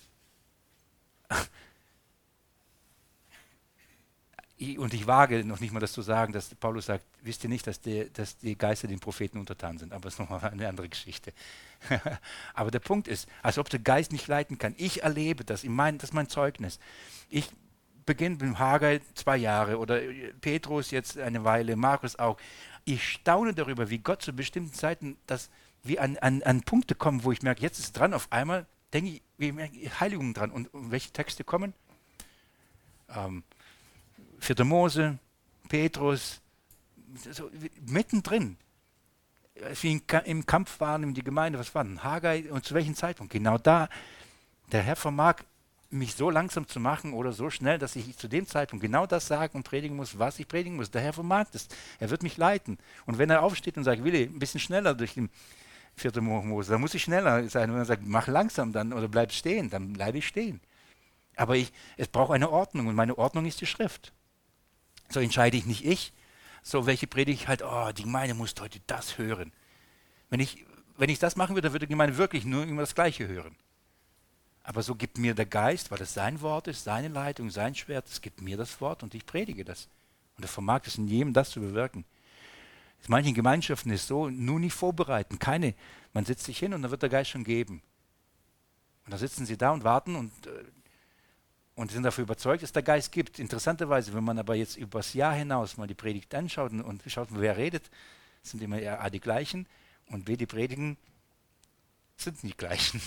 Und ich wage noch nicht mal das zu sagen, dass Paulus sagt, wisst ihr nicht, dass die, dass die Geister den Propheten untertan sind, aber das ist nochmal eine andere Geschichte. Aber der Punkt ist, als ob der Geist nicht leiten kann. Ich erlebe das, in mein, das ist mein Zeugnis. Ich beginne mit Haggai zwei Jahre oder Petrus jetzt eine Weile, Markus auch. Ich staune darüber, wie Gott zu bestimmten Zeiten, dass wir an, an, an Punkte kommen, wo ich merke, jetzt ist es dran, auf einmal denke ich, wir merken Heiligung dran. Und, und welche Texte kommen? Ähm, vierter Mose, Petrus, so, mittendrin. Als wir im Kampf waren in die Gemeinde, was war denn? Haggai und zu welchem Zeitpunkt? Genau da Der Herr vermag mich so langsam zu machen oder so schnell, dass ich zu dem Zeitpunkt genau das sagen und predigen muss, was ich predigen muss. Der Herr vermag das. Er wird mich leiten. Und wenn er aufsteht und sagt, Willi, ein bisschen schneller durch den vierten Mose, dann muss ich schneller sein. Und er sagt, mach langsam dann oder bleib stehen, dann bleibe ich stehen. Aber ich, es braucht eine Ordnung und meine Ordnung ist die Schrift. So entscheide ich nicht ich. So, welche predige ich halt, oh, die Gemeinde muss heute das hören. Wenn ich, wenn ich das machen würde, würde die Gemeinde wirklich nur immer das Gleiche hören. Aber so gibt mir der Geist, weil es sein Wort ist, seine Leitung, sein Schwert, es gibt mir das Wort und ich predige das. Und er vermag es in jedem, das zu bewirken. In manchen Gemeinschaften ist es so, nur nicht vorbereiten, keine. Man setzt sich hin und dann wird der Geist schon geben. Und da sitzen sie da und warten und, und sind dafür überzeugt, dass der Geist gibt. Interessanterweise, wenn man aber jetzt übers Jahr hinaus mal die Predigt anschaut und, und schaut, wer redet, sind immer eher A die gleichen und B die Predigen sind nicht die gleichen.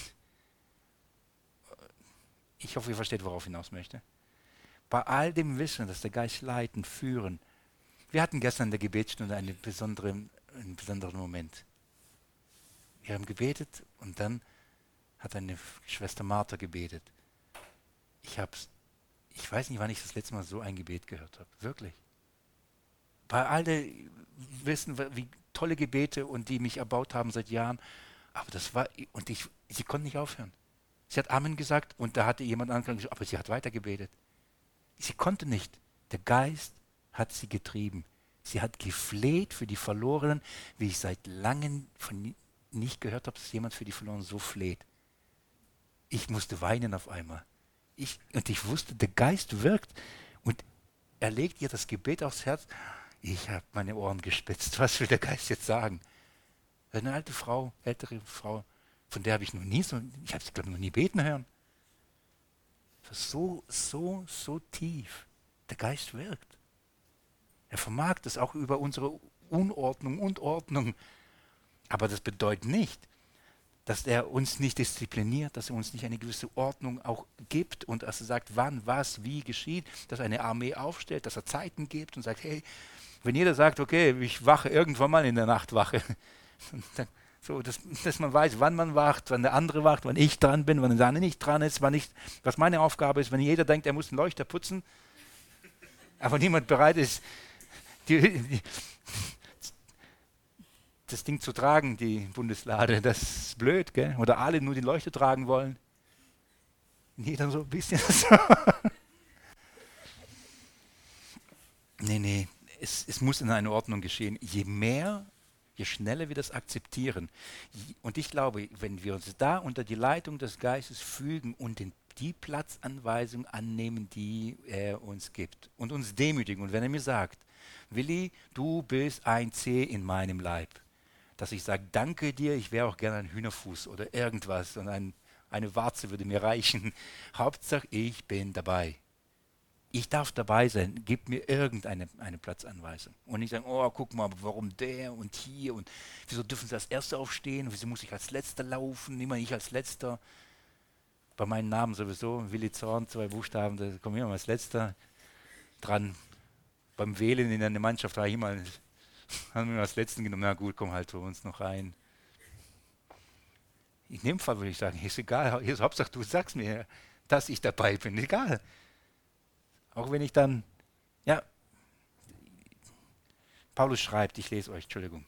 Ich hoffe, ihr versteht, worauf ich hinaus möchte. Bei all dem Wissen, dass der Geist leiten, führen. Wir hatten gestern in der Gebetsstunde einen besonderen, einen besonderen Moment. Wir haben gebetet und dann hat eine Schwester Martha gebetet. Ich hab's, ich weiß nicht, wann ich das letzte Mal so ein Gebet gehört habe. Wirklich. Bei all dem Wissen, wie tolle Gebete und die mich erbaut haben seit Jahren. Aber das war, und ich, sie konnte nicht aufhören. Sie hat Amen gesagt und da hatte jemand angefangen, aber sie hat weiter gebetet. Sie konnte nicht. Der Geist hat sie getrieben. Sie hat gefleht für die Verlorenen, wie ich seit langem von nicht gehört habe, dass jemand für die Verlorenen so fleht. Ich musste weinen auf einmal. Ich, und ich wusste, der Geist wirkt und er legt ihr das Gebet aufs Herz. Ich habe meine Ohren gespitzt. Was will der Geist jetzt sagen? Eine alte Frau, ältere Frau, von der habe ich noch nie so, ich habe sie glaube ich noch nie beten hören. Das ist so, so, so tief. Der Geist wirkt. Er vermag das auch über unsere Unordnung und Ordnung. Aber das bedeutet nicht, dass er uns nicht diszipliniert, dass er uns nicht eine gewisse Ordnung auch gibt und dass er sagt, wann, was, wie geschieht, dass er eine Armee aufstellt, dass er Zeiten gibt und sagt, hey, wenn jeder sagt, okay, ich wache irgendwann mal in der Nacht wache, dann so, dass, dass man weiß, wann man wacht, wann der andere wacht, wann ich dran bin, wann der andere nicht dran ist, wann ich, was meine Aufgabe ist. Wenn jeder denkt, er muss einen Leuchter putzen, aber niemand bereit ist, die, die, das Ding zu tragen, die Bundeslade, das ist blöd, gell? Oder alle nur die Leuchte tragen wollen. Und jeder so ein bisschen so. Nee, nee, es, es muss in einer Ordnung geschehen. Je mehr, je schneller wir das akzeptieren. Und ich glaube, wenn wir uns da unter die Leitung des Geistes fügen und den, die Platzanweisung annehmen, die er uns gibt und uns demütigen. Und wenn er mir sagt, Willi, du bist ein Zeh in meinem Leib, dass ich sage, danke dir, ich wäre auch gerne ein Hühnerfuß oder irgendwas und ein, eine Warze würde mir reichen. Hauptsache, ich bin dabei. Ich darf dabei sein, gib mir irgendeine eine Platzanweisung. Und nicht sagen, oh, guck mal, warum der und hier und wieso dürfen sie als Erster aufstehen, wieso muss ich als Letzter laufen, immer ich als Letzter. Bei meinem Namen sowieso, Willi Zorn, zwei Buchstaben, da komme ich immer als Letzter dran. Beim Wählen in eine Mannschaft war ich immer, haben wir als Letzten genommen, na gut, komm halt für uns noch rein. In dem Fall würde ich sagen, ist egal, ist Hauptsache du sagst mir, dass ich dabei bin, egal. Auch wenn ich dann, ja, Paulus schreibt, ich lese euch, Entschuldigung.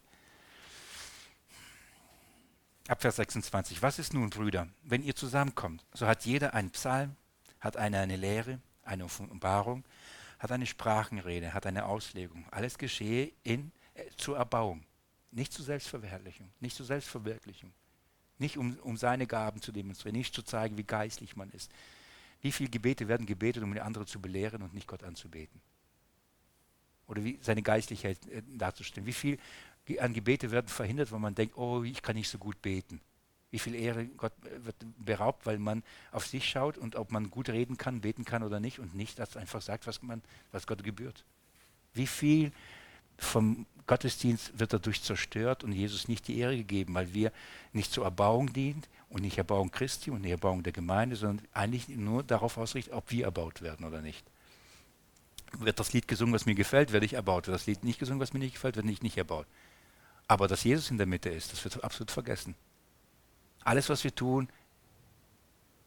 Ab Vers sechsundzwanzig. Was ist nun, Brüder, wenn ihr zusammenkommt? So hat jeder einen Psalm, hat einer eine Lehre, eine Offenbarung, hat eine Sprachenrede, hat eine Auslegung. Alles geschehe in, äh, zur Erbauung, nicht zur Selbstverherrlichung, nicht zur Selbstverwirklichung, nicht um, um seine Gaben zu demonstrieren, nicht zu zeigen, wie geistlich man ist. Wie viele Gebete werden gebetet, um den anderen zu belehren und nicht Gott anzubeten? Oder wie seine Geistlichkeit äh, darzustellen? Wie viel ge- an Gebete werden verhindert, weil man denkt, oh, ich kann nicht so gut beten? Wie viel Ehre Gott äh, wird beraubt, weil man auf sich schaut und ob man gut reden kann, beten kann oder nicht und nicht das einfach sagt, was, man, was Gott gebührt? Wie viel vom Gottesdienst wird dadurch zerstört und Jesus nicht die Ehre gegeben, weil wir nicht zur Erbauung dienen und nicht Erbauung Christi und nicht Erbauung der Gemeinde, sondern eigentlich nur darauf ausrichten, ob wir erbaut werden oder nicht. Wird das Lied gesungen, was mir gefällt, werde ich erbaut. Wird das Lied nicht gesungen, was mir nicht gefällt, werde ich nicht erbaut. Aber dass Jesus in der Mitte ist, das wird absolut vergessen. Alles, was wir tun,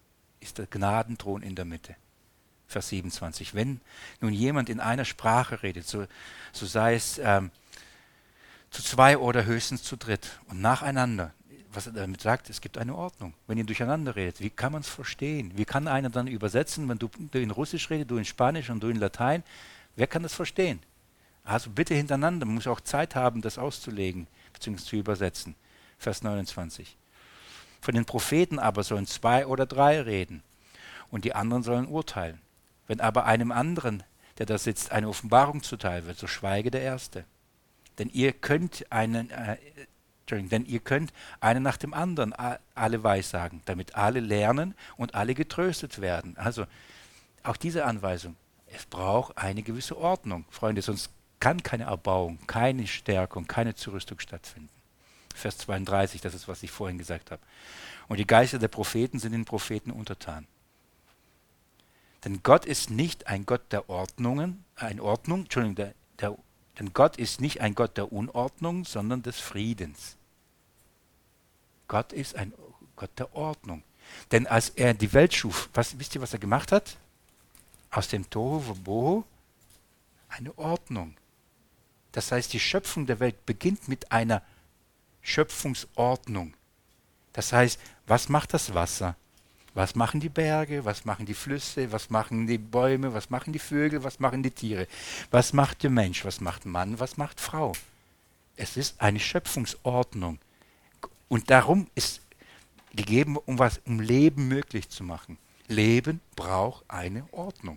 ist der Gnadenthron in der Mitte. Vers siebenundzwanzig. Wenn nun jemand in einer Sprache redet, so, so sei es ähm, zu zwei oder höchstens zu dritt und nacheinander, was er damit sagt, es gibt eine Ordnung. Wenn ihr durcheinander redet, wie kann man es verstehen? Wie kann einer dann übersetzen, wenn du, du in Russisch redest, du in Spanisch und du in Latein? Wer kann das verstehen? Also bitte hintereinander, man muss auch Zeit haben, das auszulegen bzw. zu übersetzen. Vers neunundzwanzig. Von den Propheten aber sollen zwei oder drei reden und die anderen sollen urteilen. Wenn aber einem anderen, der da sitzt, eine Offenbarung zuteil wird, so schweige der Erste. Denn ihr könnt einen, äh, denn ihr könnt einen nach dem anderen alle weissagen, damit alle lernen und alle getröstet werden. Also auch diese Anweisung, es braucht eine gewisse Ordnung, Freunde, sonst kann keine Erbauung, keine Stärkung, keine Zurüstung stattfinden. Vers zweiunddreißig, das ist, was ich vorhin gesagt habe. Und die Geister der Propheten sind den Propheten untertan. Denn Gott ist nicht ein Gott der Ordnungen, ein Ordnung, Entschuldigung, der, der, denn Gott ist nicht ein Gott der Unordnung, sondern des Friedens. Gott ist ein Gott der Ordnung. Denn als er die Welt schuf, was, wisst ihr, was er gemacht hat? Aus dem Tohu Wabohu eine Ordnung. Das heißt, die Schöpfung der Welt beginnt mit einer Schöpfungsordnung. Das heißt, was macht das Wasser? Was machen die Berge? Was machen die Flüsse? Was machen die Bäume? Was machen die Vögel? Was machen die Tiere? Was macht der Mensch? Was macht Mann? Was macht Frau? Es ist eine Schöpfungsordnung. Und darum ist gegeben, um was, um Leben möglich zu machen. Leben braucht eine Ordnung.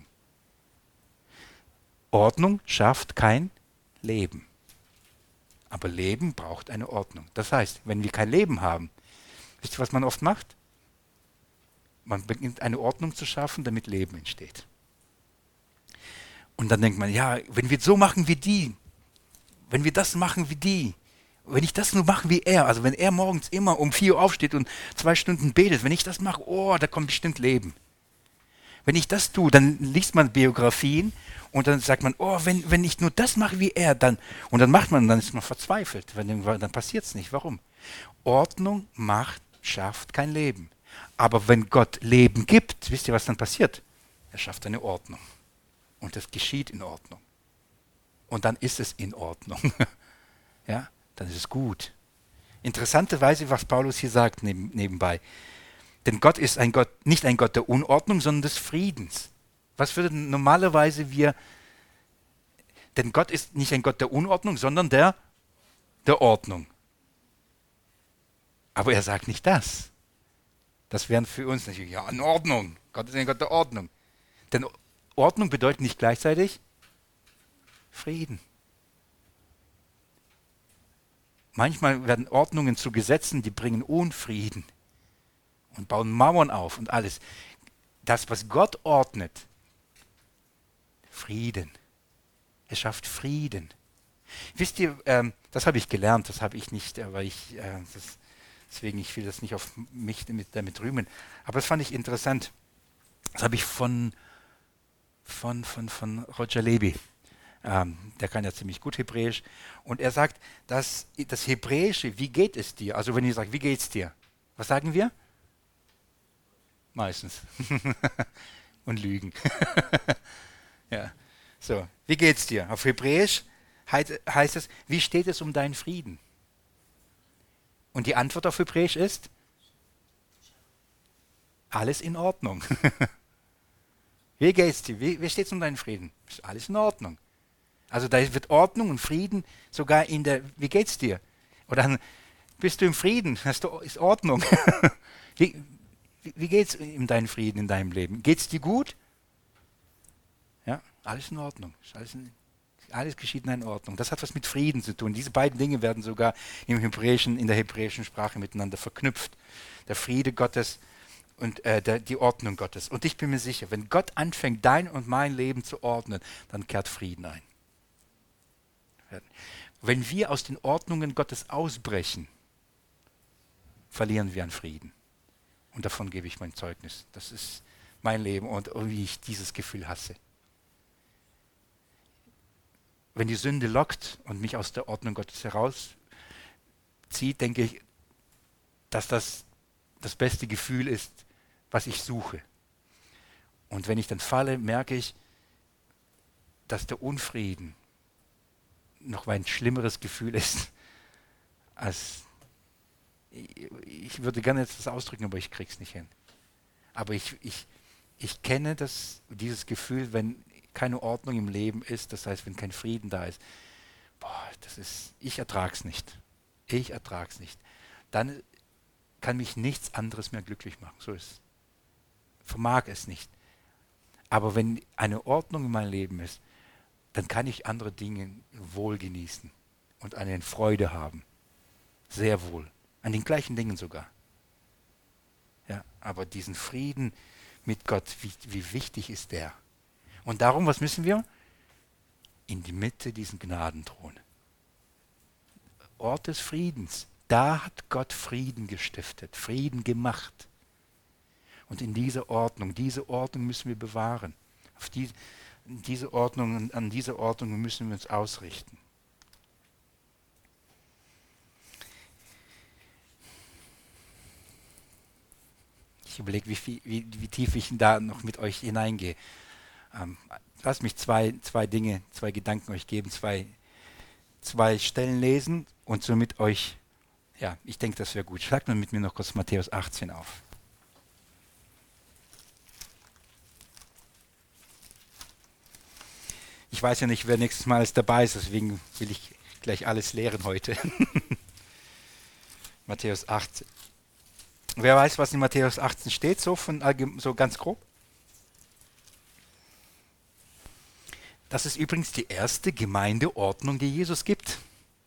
Ordnung schafft kein Leben. Aber Leben braucht eine Ordnung. Das heißt, wenn wir kein Leben haben, wisst ihr, was man oft macht? Man beginnt eine Ordnung zu schaffen, damit Leben entsteht. Und dann denkt man, ja, wenn wir so machen wie die, wenn wir das machen wie die, wenn ich das nur mache wie er, also wenn er morgens immer um vier Uhr aufsteht und zwei Stunden betet, wenn ich das mache, oh, da kommt bestimmt Leben. Wenn ich das tue, dann liest man Biografien und dann sagt man, oh, wenn, wenn ich nur das mache wie er, dann, und dann macht man, dann ist man verzweifelt, wenn, dann passiert es nicht. Warum? Ordnung macht, schafft kein Leben. Aber wenn Gott Leben gibt, wisst ihr, was dann passiert? Er schafft eine Ordnung. Und das geschieht in Ordnung. Und dann ist es in Ordnung. Ja, dann ist es gut. Interessanterweise, was Paulus hier sagt neben, nebenbei. Denn Gott ist ein Gott, nicht ein Gott der Unordnung, sondern des Friedens. Was würde normalerweise wir... Denn Gott ist nicht ein Gott der Unordnung, sondern der, der Ordnung. Aber er sagt nicht das. Das wären für uns natürlich, ja, in Ordnung. Gott ist ein Gott der Ordnung. Denn Ordnung bedeutet nicht gleichzeitig Frieden. Manchmal werden Ordnungen zu Gesetzen, die bringen Unfrieden und bauen Mauern auf und alles. Das, was Gott ordnet, Frieden. Es schafft Frieden. Wisst ihr, ähm, das habe ich gelernt, das habe ich nicht, aber ich... Äh, das, Deswegen, ich will das nicht auf mich damit, damit rühmen. Aber das fand ich interessant. Das habe ich von, von, von, von Roger Levy. Ähm, der kann ja ziemlich gut Hebräisch. Und er sagt, dass das Hebräische, wie geht es dir? Also wenn ihr sagt, wie geht's dir? Was sagen wir? Meistens. Und lügen. Ja. So, wie geht's dir? Auf Hebräisch heißt es, wie steht es um deinen Frieden? Und die Antwort auf Hebräisch ist? Alles in Ordnung. Wie geht's dir? Wie, wie steht es um deinen Frieden? Ist alles in Ordnung. Also da wird Ordnung und Frieden sogar in der, wie geht's dir? Oder bist du im Frieden? Hast du, ist Ordnung. Wie, wie, wie geht's in deinem Frieden, in deinem Leben? Geht's dir gut? Ja, alles in Ordnung. Ist alles in, Alles geschieht in Ordnung. Das hat was mit Frieden zu tun. Diese beiden Dinge werden sogar im Hebräischen, in der hebräischen Sprache miteinander verknüpft. Der Friede Gottes und äh, der, die Ordnung Gottes. Und ich bin mir sicher, wenn Gott anfängt, dein und mein Leben zu ordnen, dann kehrt Frieden ein. Wenn wir aus den Ordnungen Gottes ausbrechen, verlieren wir an Frieden. Und davon gebe ich mein Zeugnis. Das ist mein Leben und wie ich dieses Gefühl hasse. Wenn die Sünde lockt und mich aus der Ordnung Gottes herauszieht, denke ich, dass das das beste Gefühl ist, was ich suche. Und wenn ich dann falle, merke ich, dass der Unfrieden noch ein schlimmeres Gefühl ist, als ich würde gerne jetzt das ausdrücken, aber ich krieg's nicht hin. Aber ich, ich, ich kenne das, dieses Gefühl, wenn keine Ordnung im Leben ist, das heißt, wenn kein Frieden da ist, boah, das ist, ich ertrag's nicht. Ich ertrag's nicht. Dann kann mich nichts anderes mehr glücklich machen. So ist, vermag es nicht. Aber wenn eine Ordnung in meinem Leben ist, dann kann ich andere Dinge wohl genießen und eine Freude haben. Sehr wohl. An den gleichen Dingen sogar. Ja, aber diesen Frieden mit Gott, wie, wie wichtig ist der? Und darum, was müssen wir? In die Mitte diesen Gnadenthron. Ort des Friedens. Da hat Gott Frieden gestiftet, Frieden gemacht. Und in dieser Ordnung, diese Ordnung müssen wir bewahren. Auf die, diese Ordnung, an diese Ordnung müssen wir uns ausrichten. Ich überlege, wie, viel, wie, wie tief ich da noch mit euch hineingehe. Ähm, lasst mich zwei, zwei Dinge, zwei Gedanken euch geben, zwei, zwei Stellen lesen und so mit euch, ja, ich denke, das wäre gut. Schlagt mal mit mir noch kurz Matthäus achtzehn auf. Ich weiß ja nicht, wer nächstes Mal ist dabei ist, deswegen will ich gleich alles lehren heute. Matthäus achtzehn. Wer weiß, was in Matthäus achtzehn steht, so, von, so ganz grob? Das ist übrigens die erste Gemeindeordnung, die Jesus gibt.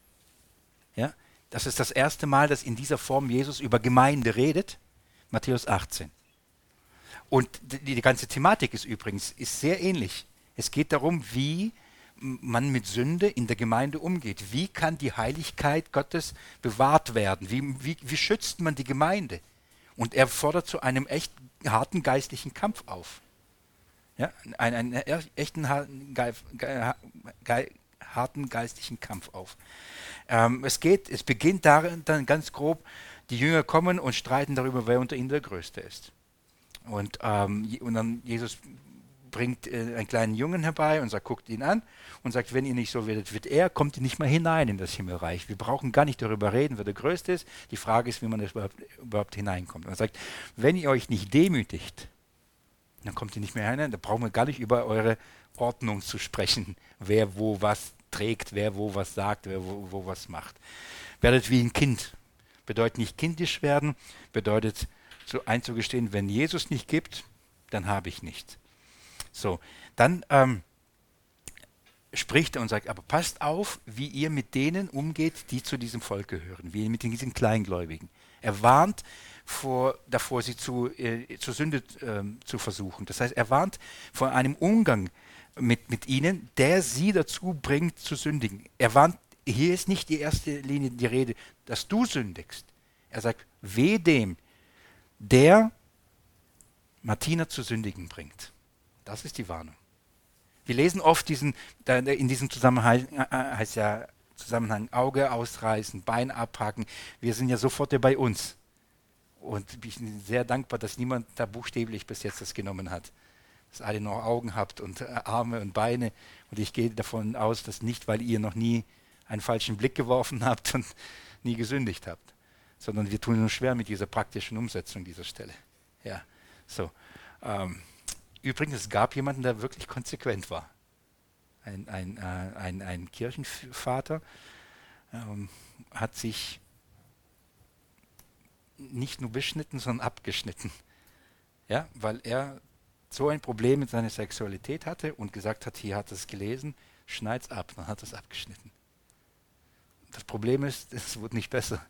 Ja? Das ist das erste Mal, dass in dieser Form Jesus über Gemeinde redet. Matthäus achtzehn. Und die, die ganze Thematik ist übrigens ist sehr ähnlich. Es geht darum, wie man mit Sünde in der Gemeinde umgeht. Wie kann die Heiligkeit Gottes bewahrt werden? Wie, wie, wie schützt man die Gemeinde? Und er fordert zu einem echt harten geistlichen Kampf auf. Ja, einen, einen echten harten, ge, ge, ge, harten geistlichen Kampf auf. Ähm, es geht, es beginnt darin dann ganz grob, die Jünger kommen und streiten darüber, wer unter ihnen der Größte ist. Und, ähm, und dann Jesus bringt äh, einen kleinen Jungen herbei und sagt, guckt ihn an und sagt, wenn ihr nicht so werdet, wird er, kommt ihr nicht mehr hinein in das Himmelreich. Wir brauchen gar nicht darüber reden, wer der Größte ist. Die Frage ist, wie man das überhaupt, überhaupt hineinkommt. Und er sagt, wenn ihr euch nicht demütigt, dann kommt ihr nicht mehr hinein. Da brauchen wir gar nicht über eure Ordnung zu sprechen, wer wo was trägt, wer wo was sagt, wer wo, wo was macht. Werdet wie ein Kind. Bedeutet nicht kindisch werden, bedeutet so einzugestehen, wenn Jesus nicht gibt, dann habe ich nichts. So, dann ähm, spricht er und sagt, aber passt auf, wie ihr mit denen umgeht, die zu diesem Volk gehören, wie ihr mit diesen Kleingläubigen. Er warnt vor, davor, sie zu, äh, zur Sünde äh, zu versuchen. Das heißt, er warnt vor einem Umgang mit, mit ihnen, der sie dazu bringt, zu sündigen. Er warnt, hier ist nicht die erste Linie die Rede, dass du sündigst. Er sagt, weh dem, der Martina zu sündigen bringt. Das ist die Warnung. Wir lesen oft diesen, in diesem Zusammenhang, heißt ja Zusammenhang Auge ausreißen, Bein abhaken. Wir sind ja sofort bei uns. Und ich bin sehr dankbar, dass niemand da buchstäblich bis jetzt das genommen hat. Dass alle noch Augen habt und Arme und Beine. Und ich gehe davon aus, dass nicht, weil ihr noch nie einen falschen Blick geworfen habt und nie gesündigt habt. Sondern wir tun uns schwer mit dieser praktischen Umsetzung dieser Stelle. Ja, so. Ähm, Übrigens, es gab jemanden, der wirklich konsequent war. Ein, ein, äh, ein, ein Kirchenvater ähm, hat sich nicht nur beschnitten, sondern abgeschnitten. Ja, weil er so ein Problem mit seiner Sexualität hatte und gesagt hat, hier hat er es gelesen, schneid's ab, dann hat er es abgeschnitten. Das Problem ist, es wird nicht besser.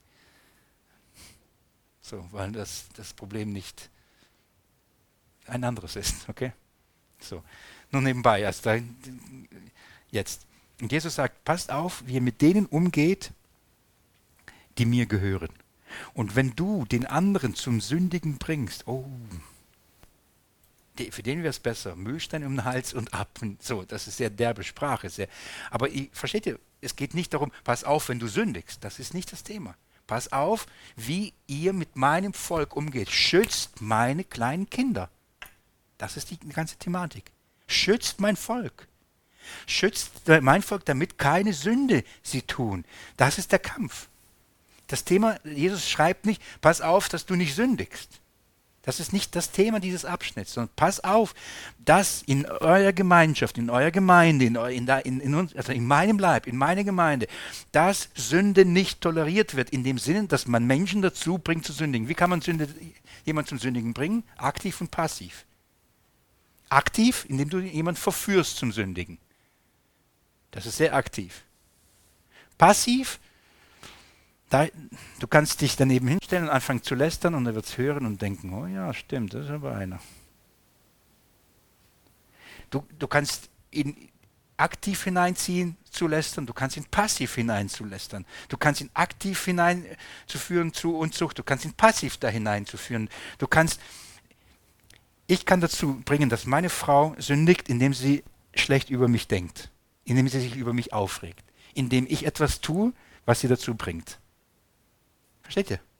So, weil das, das Problem nicht ein anderes ist, okay? So, nur nebenbei, also da, jetzt. Und Jesus sagt, passt auf, wie ihr mit denen umgeht, die mir gehören. Und wenn du den anderen zum Sündigen bringst, oh, die, für den wäre es besser, Mühlstein um den Hals und ab. Und so, das ist sehr derbe Sprache. Sehr, aber ich, versteht ihr, es geht nicht darum, pass auf, wenn du sündigst, das ist nicht das Thema. Pass auf, wie ihr mit meinem Volk umgeht. Schützt meine kleinen Kinder. Das ist die ganze Thematik. Schützt mein Volk. Schützt mein Volk, damit keine Sünde sie tun. Das ist der Kampf. Das Thema, Jesus schreibt nicht, pass auf, dass du nicht sündigst. Das ist nicht das Thema dieses Abschnitts, sondern pass auf, dass in eurer Gemeinschaft, in eurer Gemeinde, in, in, in, in, uns, also in meinem Leib, in meiner Gemeinde, dass Sünde nicht toleriert wird, in dem Sinne, dass man Menschen dazu bringt zu sündigen. Wie kann man Sünde, jemanden zum Sündigen bringen? Aktiv und passiv. Aktiv, indem du jemanden verführst zum Sündigen. Das ist sehr aktiv. Passiv, da, du kannst dich daneben hinstellen und anfangen zu lästern und er wird es hören und denken, oh ja, stimmt, das ist aber einer. Du, du kannst ihn aktiv hineinziehen zu lästern, du kannst ihn passiv hineinzulästern. Du kannst ihn aktiv hineinzuführen zu Unzucht, du kannst ihn passiv da hineinzuführen. Du kannst, ich kann dazu bringen, dass meine Frau sündigt, indem sie schlecht über mich denkt, indem sie sich über mich aufregt, indem ich etwas tue, was sie dazu bringt. Versteht ihr?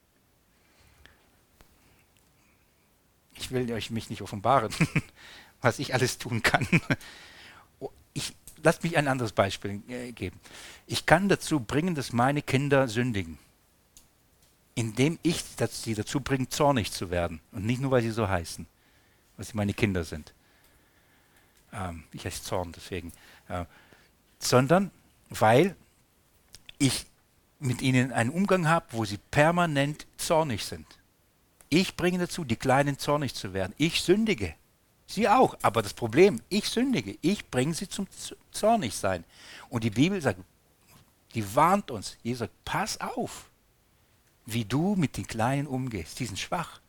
Ich will euch mich nicht offenbaren, was ich alles tun kann. Ich lasse mich ein anderes Beispiel äh, geben. Ich kann dazu bringen, dass meine Kinder sündigen, indem ich das, sie dazu bringe, zornig zu werden. Und nicht nur, weil sie so heißen, weil sie meine Kinder sind. Ähm, ich heiße Zorn, deswegen. Äh, sondern weil ich mit ihnen einen Umgang habe, wo sie permanent zornig sind. Ich bringe dazu, die Kleinen zornig zu werden. Ich sündige. Sie auch. Aber das Problem, ich sündige. Ich bringe sie zum Zornigsein. Und die Bibel sagt, die warnt uns. Jesus sagt, pass auf, wie du mit den Kleinen umgehst. Die sind schwach.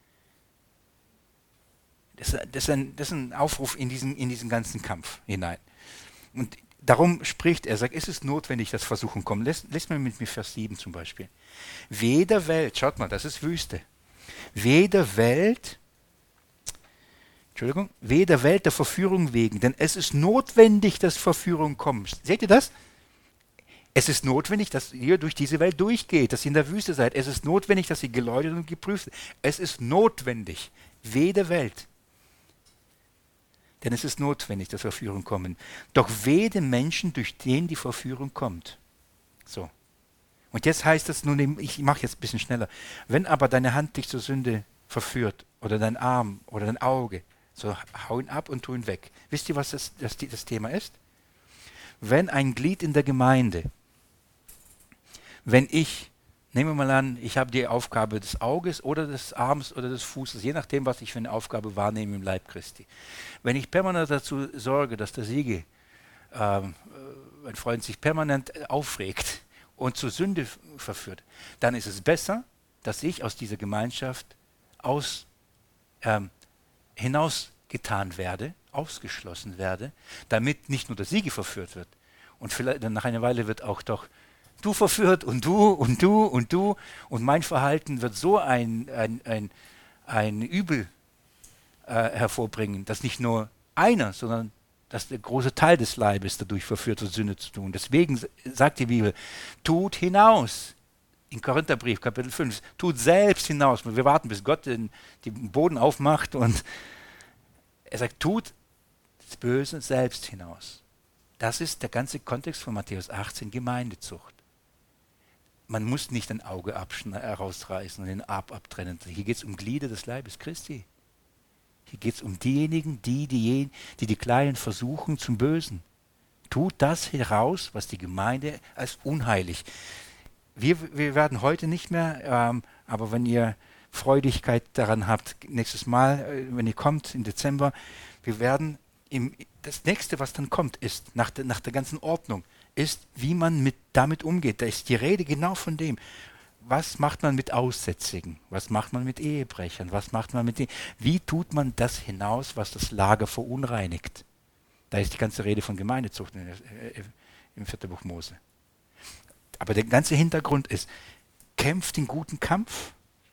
Das, das, ist, ein, das ist ein Aufruf in diesen, in diesen ganzen Kampf hinein. Und darum spricht er, sagt, ist es notwendig, dass Versuchung kommt. Lässt, lässt mal mit mir Vers sieben zum Beispiel. Wehe der Welt, schaut mal, das ist Wüste. Wehe der Welt, Entschuldigung, wehe der Welt der Verführung wegen, denn es ist notwendig, dass Verführung kommt. Seht ihr das? Es ist notwendig, dass ihr durch diese Welt durchgeht, dass ihr in der Wüste seid. Es ist notwendig, dass ihr geläutert und geprüft seid. Es ist notwendig. Wehe der Welt. Denn es ist notwendig, dass Verführung kommen. Doch wehe dem Menschen, durch den die Verführung kommt. So. Und jetzt heißt es nun, ich mache jetzt ein bisschen schneller. Wenn aber deine Hand dich zur Sünde verführt, oder dein Arm, oder dein Auge, so hau ihn ab und tu ihn weg. Wisst ihr, was das, das, das Thema ist? Wenn ein Glied in der Gemeinde, wenn ich, nehmen wir mal an, ich habe die Aufgabe des Auges oder des Arms oder des Fußes, je nachdem, was ich für eine Aufgabe wahrnehme im Leib Christi. Wenn ich permanent dazu sorge, dass der Siege, ähm, mein Freund, sich permanent aufregt und zur Sünde verführt, dann ist es besser, dass ich aus dieser Gemeinschaft aus, ähm, hinausgetan werde, ausgeschlossen werde, damit nicht nur der Siege verführt wird. Und vielleicht dann nach einer Weile wird auch doch du verführt und du und du und du und mein Verhalten wird so ein, ein, ein, ein Übel äh, hervorbringen, dass nicht nur einer, sondern dass der große Teil des Leibes dadurch verführt wird, Sünde zu tun. Deswegen sagt die Bibel, tut hinaus. In Korintherbrief, Kapitel fünf, tut selbst hinaus. Wir warten, bis Gott den, den Boden aufmacht und er sagt, tut das Böse selbst hinaus. Das ist der ganze Kontext von Matthäus achtzehn, Gemeindezucht. Man muss nicht ein Auge herausreißen und den Arm abtrennen. Hier geht es um Glieder des Leibes Christi. Hier geht es um diejenigen, die die, die die Kleinen versuchen zum Bösen. Tut das heraus, was die Gemeinde als unheilig. Wir, wir werden heute nicht mehr, ähm, aber wenn ihr Freudigkeit daran habt, nächstes Mal, äh, wenn ihr kommt im Dezember, wir werden, im, das nächste, was dann kommt, ist, nach der, nach der ganzen Ordnung, ist, wie man mit, damit umgeht. Da ist die Rede genau von dem. Was macht man mit Aussätzigen? Was macht man mit Ehebrechern? Was macht man mit den, wie tut man das hinaus, was das Lager verunreinigt? Da ist die ganze Rede von Gemeindezucht in, äh, im vierten Buch Mose. Aber der ganze Hintergrund ist, kämpft den guten Kampf,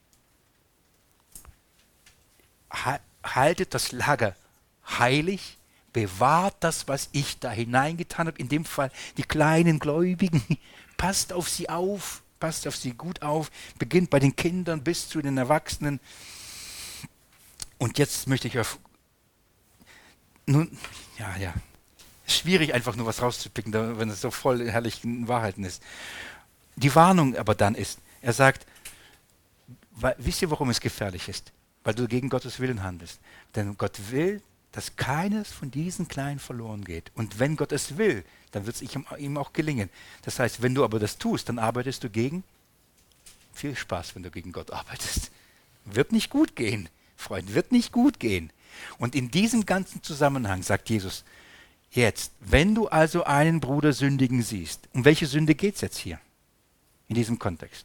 haltet das Lager heilig, bewahrt das, was ich da hineingetan habe, in dem Fall die kleinen Gläubigen, passt auf sie auf, passt auf sie gut auf, beginnt bei den Kindern bis zu den Erwachsenen. Und jetzt möchte ich euch Nun, ja, ja. Schwierig einfach nur was rauszupicken, da- wenn es so voll herrlichen Wahrheiten ist. Die Warnung aber dann ist, er sagt, weil, wisst ihr, warum es gefährlich ist? Weil du gegen Gottes Willen handelst. Denn Gott will, dass keines von diesen Kleinen verloren geht. Und wenn Gott es will, dann wird es ihm ihm auch gelingen. Das heißt, wenn du aber das tust, dann arbeitest du gegen, viel Spaß, wenn du gegen Gott arbeitest. Wird nicht gut gehen, Freund, wird nicht gut gehen. Und in diesem ganzen Zusammenhang sagt Jesus, jetzt, wenn du also einen Bruder sündigen siehst, um welche Sünde geht es jetzt hier? In diesem Kontext.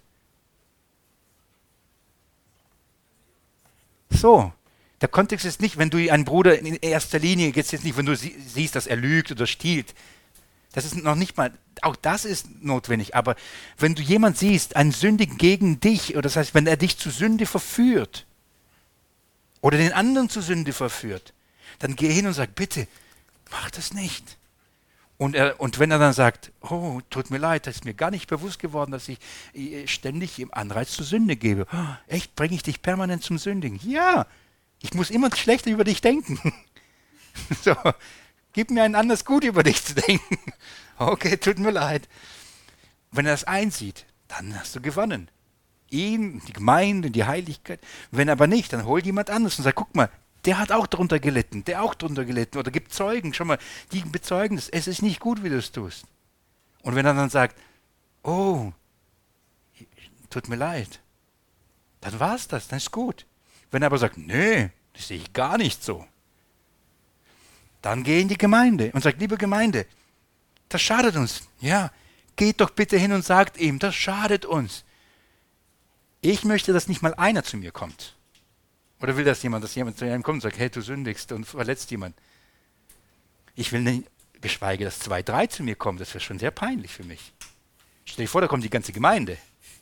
So, der Kontext ist nicht, wenn du einen Bruder in erster Linie, geht es jetzt nicht, wenn du sie, siehst, dass er lügt oder stiehlt. Das ist noch nicht mal, auch das ist notwendig. Aber wenn du jemand siehst, einen Sündigen gegen dich, oder das heißt, wenn er dich zu Sünde verführt oder den anderen zu Sünde verführt, dann geh hin und sag, bitte, mach das nicht. Und, er, und wenn er dann sagt, oh, tut mir leid, das ist mir gar nicht bewusst geworden, dass ich ständig ihm Anreiz zur Sünde gebe. Oh, echt, bringe ich dich permanent zum Sündigen? Ja, ich muss immer schlechter über dich denken. So, gib mir ein anderes Gut über dich zu denken. Okay, tut mir leid. Wenn er das einsieht, dann hast du gewonnen. Ihn, die Gemeinde, die Heiligkeit. Wenn aber nicht, dann hol jemand anderes und sag, guck mal, der hat auch darunter gelitten, der auch darunter gelitten. Oder gibt Zeugen, schau mal, die bezeugen es, es ist nicht gut, wie du es tust. Und wenn er dann sagt, oh, tut mir leid, dann war es das, dann ist gut. Wenn er aber sagt, nee, das sehe ich gar nicht so, dann geh in die Gemeinde und sagt, liebe Gemeinde, das schadet uns. Ja, geht doch bitte hin und sagt ihm, das schadet uns. Ich möchte, dass nicht mal einer zu mir kommt. Oder will das jemand, dass jemand zu einem kommt und sagt, hey, du sündigst und verletzt jemand? Ich will nicht, geschweige, dass zwei, drei zu mir kommen, das wäre schon sehr peinlich für mich. Stell dir vor, da kommt die ganze Gemeinde.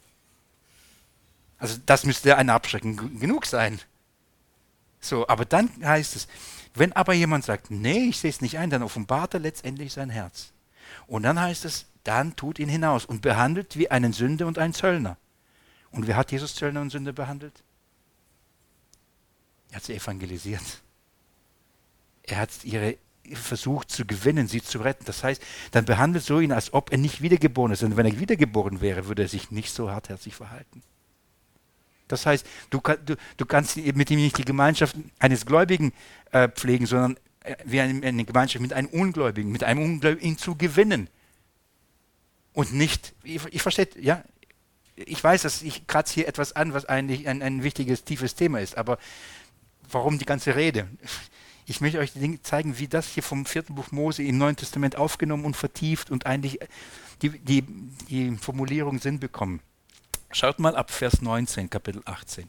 Also das müsste ein Abschrecken genug sein. So, aber dann heißt es, wenn aber jemand sagt, nee, ich sehe es nicht ein, dann offenbart er letztendlich sein Herz. Und dann heißt es, dann tut ihn hinaus und behandelt wie einen Sünder und einen Zöllner. Und wer hat Jesus Zöllner und Sünder behandelt? Er hat sie evangelisiert. Er hat ihre versucht zu gewinnen, sie zu retten. Das heißt, dann behandelt so ihn, als ob er nicht wiedergeboren ist. Und wenn er wiedergeboren wäre, würde er sich nicht so hartherzig verhalten. Das heißt, du, du, du kannst mit ihm nicht die Gemeinschaft eines Gläubigen äh, pflegen, sondern äh, wie eine, eine Gemeinschaft mit einem Ungläubigen, mit einem Ungläubigen ihn zu gewinnen. Und nicht, ich, ich verstehe, ja, ich weiß, dass ich kratze hier etwas an, was eigentlich ein, ein wichtiges, tiefes Thema ist, aber warum die ganze Rede? Ich möchte euch die Dinge zeigen, wie das hier vom vierten Buch Mose im Neuen Testament aufgenommen und vertieft und eigentlich die, die, die Formulierung Sinn bekommen. Schaut mal ab Vers neunzehn, Kapitel achtzehn.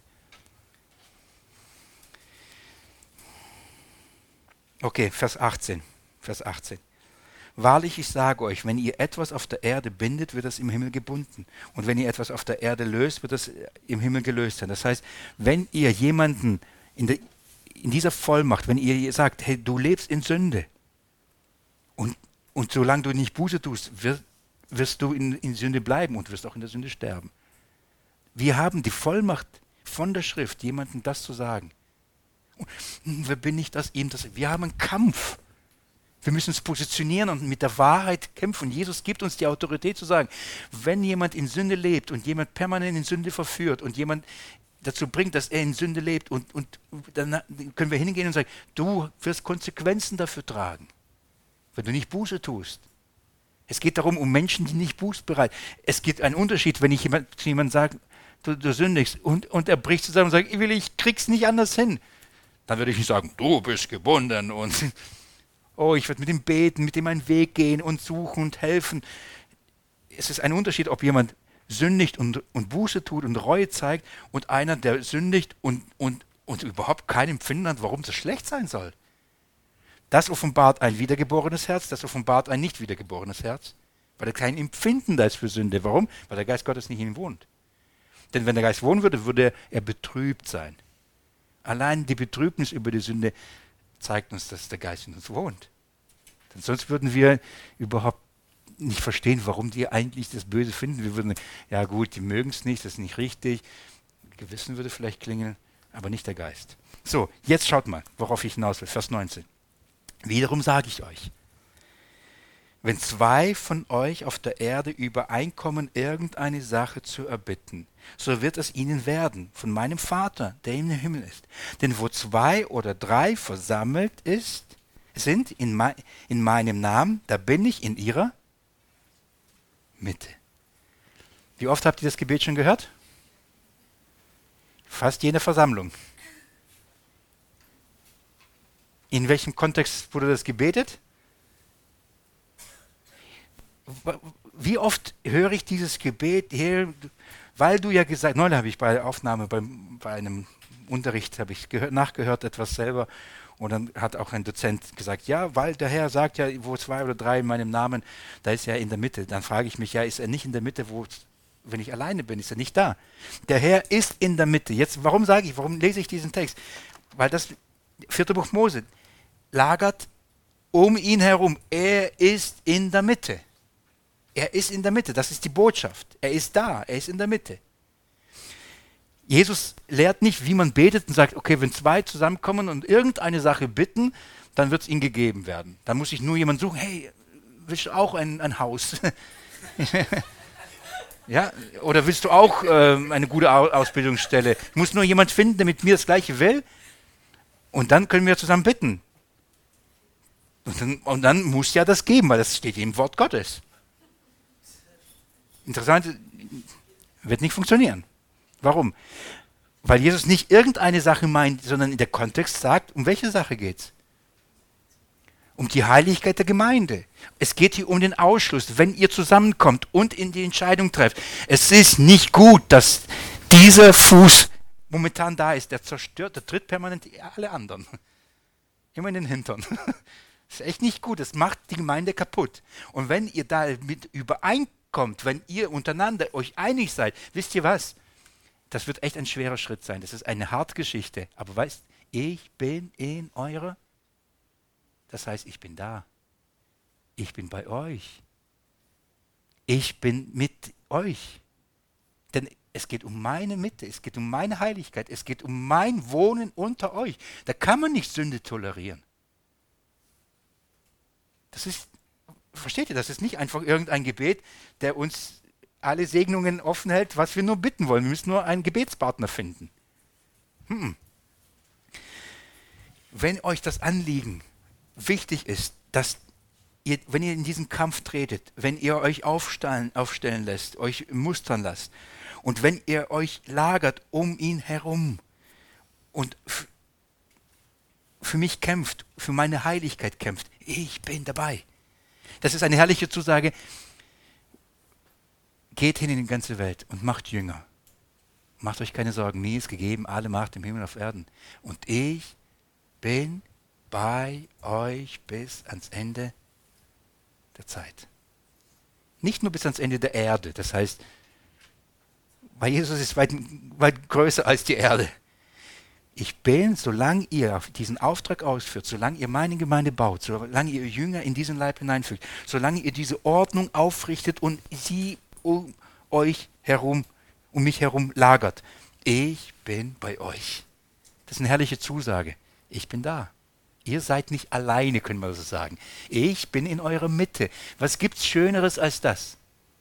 Okay, Vers achtzehn. Vers achtzehn. Wahrlich, ich sage euch, wenn ihr etwas auf der Erde bindet, wird das im Himmel gebunden. Und wenn ihr etwas auf der Erde löst, wird das im Himmel gelöst sein. Das heißt, wenn ihr jemanden in, der, in dieser Vollmacht, wenn ihr sagt, hey, du lebst in Sünde und, und solange du nicht Buße tust, wirst, wirst du in, in Sünde bleiben und wirst auch in der Sünde sterben. Wir haben die Vollmacht von der Schrift, jemandem das zu sagen. Und, wer bin ich das? Ihm das? Wir haben einen Kampf. Wir müssen uns positionieren und mit der Wahrheit kämpfen. Jesus gibt uns die Autorität zu sagen, wenn jemand in Sünde lebt und jemand permanent in Sünde verführt und jemand dazu bringt, dass er in Sünde lebt, und, und dann können wir hingehen und sagen, du wirst Konsequenzen dafür tragen, wenn du nicht Buße tust. Es geht darum, um Menschen, die nicht bußbereit sind. Es gibt einen Unterschied, wenn ich jemand, zu jemandem sage, du, du sündigst, und, und er bricht zusammen und sagt, ich, will, ich krieg's nicht anders hin. Dann würde ich nicht sagen, du bist gebunden und oh, ich werde mit ihm beten, mit ihm einen Weg gehen und suchen und helfen. Es ist ein Unterschied, ob jemand sündigt und, und Buße tut und Reue zeigt und einer, der sündigt und, und, und überhaupt kein Empfinden hat, warum das schlecht sein soll. Das offenbart ein wiedergeborenes Herz, das offenbart ein nicht wiedergeborenes Herz, weil er kein Empfinden da ist für Sünde. Warum? Weil der Geist Gottes nicht in ihm wohnt. Denn wenn der Geist wohnen würde, würde er betrübt sein. Allein die Betrübnis über die Sünde zeigt uns, dass der Geist in uns wohnt. Denn sonst würden wir überhaupt nicht verstehen, warum die eigentlich das Böse finden. Wir würden, ja gut, die mögen es nicht, das ist nicht richtig. Gewissen würde vielleicht klingeln, aber nicht der Geist. So, jetzt schaut mal, worauf ich hinaus will. Vers neunzehn. Wiederum sage ich euch, wenn zwei von euch auf der Erde übereinkommen, irgendeine Sache zu erbitten, so wird es ihnen werden, von meinem Vater, der im Himmel ist. Denn wo zwei oder drei versammelt ist, sind in, mein, in meinem Namen, da bin ich in ihrer Mitte. Wie oft habt ihr das Gebet schon gehört? Fast jede Versammlung. In welchem Kontext wurde das gebetet? Wie oft höre ich dieses Gebet, hier, weil du ja gesagt, neulich habe ich bei der Aufnahme, bei, bei einem Unterricht, habe ich gehört, nachgehört etwas selber und dann hat auch ein Dozent gesagt, ja, weil der Herr sagt ja, wo zwei oder drei in meinem Namen, da ist er in der Mitte. Dann frage ich mich, ja, ist er nicht in der Mitte, wo, wenn ich alleine bin, ist er nicht da. Der Herr ist in der Mitte. Jetzt, warum sage ich, warum lese ich diesen Text? Weil das vierte Buch Mose lagert um ihn herum. Er ist in der Mitte. Er ist in der Mitte, das ist die Botschaft. Er ist da, er ist in der Mitte. Jesus lehrt nicht, wie man betet und sagt, okay, wenn zwei zusammenkommen und irgendeine Sache bitten, dann wird es ihnen gegeben werden. Dann muss ich nur jemanden suchen, hey, willst du auch ein, ein Haus? Ja? Oder willst du auch äh, eine gute Ausbildungsstelle? Ich muss nur jemand finden, der mit mir das Gleiche will und dann können wir zusammen bitten. Und dann, und dann muss ja das geben, weil das steht im Wort Gottes. Interessant, wird nicht funktionieren. Warum? Weil Jesus nicht irgendeine Sache meint, sondern in der Kontext sagt, um welche Sache geht es? Um die Heiligkeit der Gemeinde. Es geht hier um den Ausschluss, wenn ihr zusammenkommt und in die Entscheidung trefft. Es ist nicht gut, dass dieser Fuß momentan da ist, der zerstört, der tritt permanent alle anderen. Immer in den Hintern. Das ist echt nicht gut, das macht die Gemeinde kaputt. Und wenn ihr da mit übereinkommt, wenn ihr untereinander euch einig seid, wisst ihr was? Das wird echt ein schwerer Schritt sein. Das ist eine harte Geschichte. Aber weißt, ich bin in eurer. Das heißt, ich bin da. Ich bin bei euch. Ich bin mit euch. Denn es geht um meine Mitte, es geht um meine Heiligkeit, es geht um mein Wohnen unter euch. Da kann man nicht Sünde tolerieren. Das ist, versteht ihr, das ist nicht einfach irgendein Gebet, der uns alle Segnungen offen hält, was wir nur bitten wollen. Wir müssen nur einen Gebetspartner finden. Hm. Wenn euch das Anliegen wichtig ist, dass ihr, wenn ihr in diesen Kampf tretet, wenn ihr euch aufstellen, aufstellen lässt, euch mustern lasst und wenn ihr euch lagert um ihn herum und f- für mich kämpft, für meine Heiligkeit kämpft, ich bin dabei. Das ist eine herrliche Zusage. Geht hin in die ganze Welt und macht Jünger. Macht euch keine Sorgen, mir ist gegeben alle Macht im Himmel und auf Erden. Und ich bin bei euch bis ans Ende der Zeit. Nicht nur bis ans Ende der Erde, das heißt, weil Jesus ist weit, weit größer als die Erde. Ich bin, solange ihr diesen Auftrag ausführt, solange ihr meine Gemeinde baut, solange ihr Jünger in diesen Leib hineinfügt, solange ihr diese Ordnung aufrichtet und sie um euch herum, um mich herum lagert, ich bin bei euch. Das ist eine herrliche Zusage. Ich bin da. Ihr seid nicht alleine, können wir so sagen. Ich bin in eurer Mitte. Was gibt's Schöneres als das?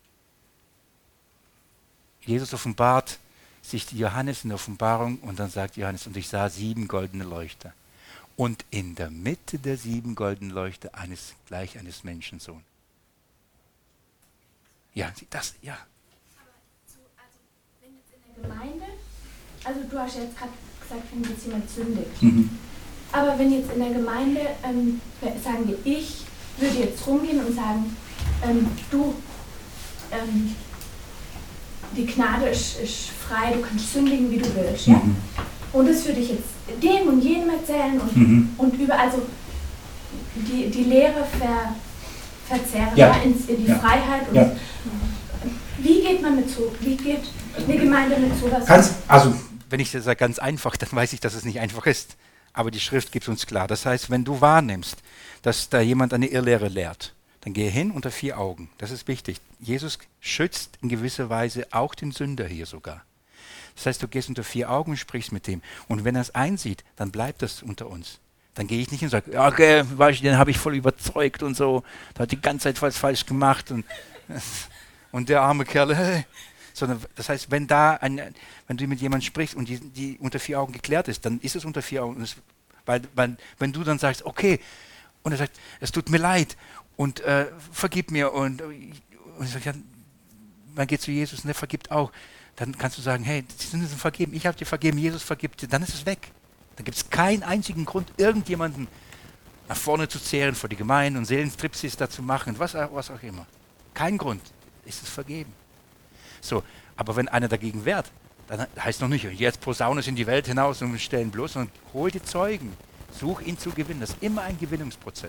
Jesus offenbart sich Johannes in der Offenbarung und dann sagt Johannes, und ich sah sieben goldene Leuchter. Und in der Mitte der sieben goldenen Leuchter eines gleich eines Menschensohn. Ja, das, ja. Aber so, also, wenn jetzt in der Gemeinde, also du hast jetzt gerade gesagt, wenn jetzt jemand sündigt. Mhm. Aber wenn jetzt in der Gemeinde, ähm, sagen wir, ich würde jetzt rumgehen und sagen, ähm, du, ähm, die Gnade ist, ist frei, du kannst sündigen, wie du willst. Ja? Mhm. Und das würde ich jetzt dem und jenem erzählen und, Mhm. und über, also die, die Lehre ver, verzehren, Ja. ja. ins, in die Ja. Freiheit. Und Ja. wie geht man mit so, wie geht eine Gemeinde mit sowas? Ganz, also, wenn ich das sage ganz einfach, dann weiß ich, dass es nicht einfach ist. Aber die Schrift gibt uns klar. Das heißt, wenn du wahrnimmst, dass da jemand eine Irrlehre lehrt, dann gehe hin unter vier Augen. Das ist wichtig. Jesus schützt in gewisser Weise auch den Sünder hier sogar. Das heißt, du gehst unter vier Augen und sprichst mit dem. Und wenn er es einsieht, dann bleibt das unter uns. Dann gehe ich nicht und sage, ja, okay, weißt du, den habe ich voll überzeugt und so, der hat die ganze Zeit was falsch gemacht und, und der arme Kerl, hey. Sondern das heißt, wenn da ein, wenn du mit jemandem sprichst und die, die unter vier Augen geklärt ist, dann ist es unter vier Augen. Es, weil, weil, wenn du dann sagst, okay, und er sagt, es tut mir leid und äh, vergib mir und, und ich sage, ja, man geht zu Jesus und der vergibt auch. Dann kannst du sagen, hey, die Sünden sind vergeben, ich habe dir vergeben, Jesus vergibt dir, dann ist es weg. Dann gibt es keinen einzigen Grund, irgendjemanden nach vorne zu zehren vor die Gemeinde und Seelenstripsis dazu machen, was, was auch immer. Kein Grund, ist es vergeben. So, aber wenn einer dagegen wehrt, dann heißt noch nicht, jetzt posaune es in die Welt hinaus und stellen bloß, sondern hol die Zeugen, such ihn zu gewinnen. Das ist immer ein Gewinnungsprozess.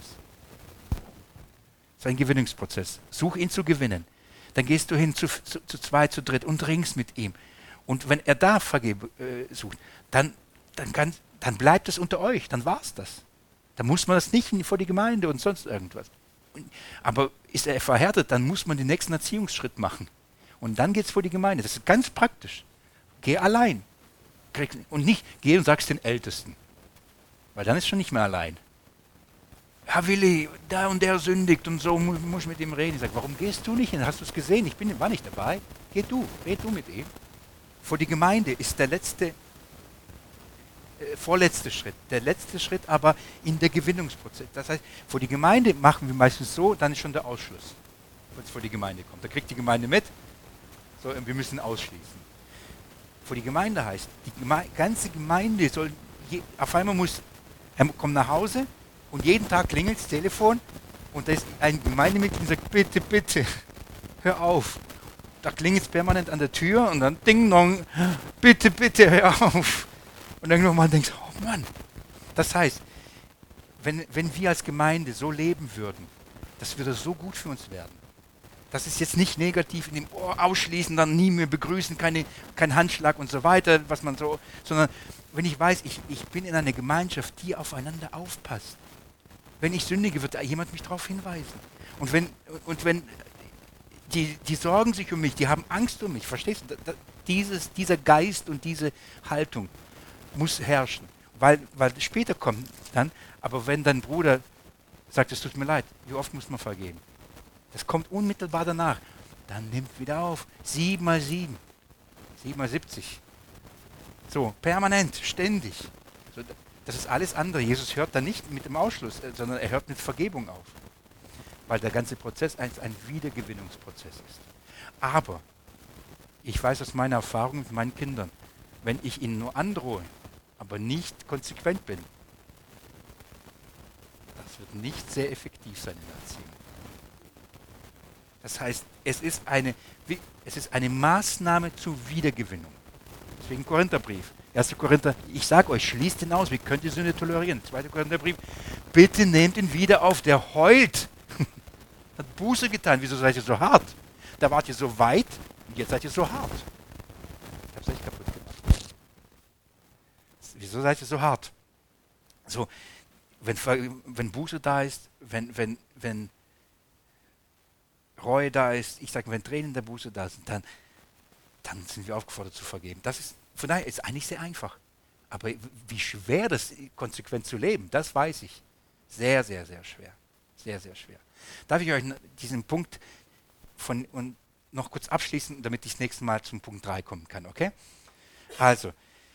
Das ist ein Gewinnungsprozess. Such ihn zu gewinnen. Dann gehst du hin zu, zu, zu zwei, zu dritt und ringst mit ihm. Und wenn er da Vergebung äh, sucht, dann, dann, kann, dann bleibt es unter euch, dann war es das. Dann muss man das nicht vor die Gemeinde und sonst irgendwas. Aber ist er verhärtet, dann muss man den nächsten Erziehungsschritt machen. Und dann geht es vor die Gemeinde. Das ist ganz praktisch. Geh allein. Und nicht, geh und sag's den Ältesten. Weil dann ist schon nicht mehr allein. Ja, Willi, der und der sündigt und so, muss, muss ich mit ihm reden. Ich sage, warum gehst du nicht hin? Hast du es gesehen? Ich bin, war nicht dabei. Geh du, red du mit ihm. Vor die Gemeinde ist der letzte, äh, vorletzte Schritt. Der letzte Schritt aber in der Gewinnungsprozess. Das heißt, vor die Gemeinde machen wir meistens so, dann ist schon der Ausschluss, wenn es vor die Gemeinde kommt. Da kriegt die Gemeinde mit, so, und wir müssen ausschließen. Vor die Gemeinde heißt, die Geme- ganze Gemeinde soll, je, auf einmal muss, er kommt nach Hause, und jeden Tag klingelt das Telefon und da ist ein Gemeindemitglied und sagt, bitte, bitte, hör auf. Da klingelt es permanent an der Tür und dann ding dong, bitte, bitte, hör auf. Und dann irgendwann denkst du, oh Mann. Das heißt, wenn, wenn wir als Gemeinde so leben würden, das würde so gut für uns werden. Das ist jetzt nicht negativ in dem oh, Ausschließen, dann nie mehr begrüßen, keine, kein Handschlag und so weiter, was man so, sondern wenn ich weiß, ich, ich bin in einer Gemeinschaft, die aufeinander aufpasst. Wenn ich sündige, wird da jemand mich darauf hinweisen. Und wenn, und wenn die, die sorgen sich um mich, die haben Angst um mich, verstehst du? Da, dieses, dieser Geist und diese Haltung muss herrschen. Weil, weil später kommt dann, aber wenn dein Bruder sagt, es tut mir leid, wie oft muss man vergeben? Das kommt unmittelbar danach. Dann nimmt wieder auf. Sieben mal sieben. Sieben mal siebzig. So, permanent, ständig. So, das ist alles andere. Jesus hört da nicht mit dem Ausschluss, sondern er hört mit Vergebung auf. Weil der ganze Prozess ein, ein Wiedergewinnungsprozess ist. Aber, ich weiß aus meiner Erfahrung mit meinen Kindern, wenn ich ihnen nur androhe, aber nicht konsequent bin, das wird nicht sehr effektiv sein in der Erziehung. Das heißt, es ist eine, es ist eine Maßnahme zur Wiedergewinnung. Deswegen Korintherbrief. erster Korinther, ich sage euch, schließt ihn aus, wie könnt ihr Sünde tolerieren? zweiter Korintherbrief, bitte nehmt ihn wieder auf, der heult. Hat Buße getan, wieso seid ihr so hart? Da wart ihr so weit und jetzt seid ihr so hart. Ich hab's echt kaputt gemacht. Wieso seid ihr so hart? So, wenn, wenn Buße da ist, wenn, wenn, wenn Reue da ist, ich sage, wenn Tränen der Buße da sind, dann, dann sind wir aufgefordert zu vergeben. Das ist, von daher ist es eigentlich sehr einfach. Aber wie schwer das konsequent zu leben, das weiß ich. Sehr, sehr, sehr schwer. Sehr, sehr schwer. Darf ich euch diesen Punkt von, und noch kurz abschließen, damit ich das nächste Mal zum Punkt drei kommen kann, okay? Also,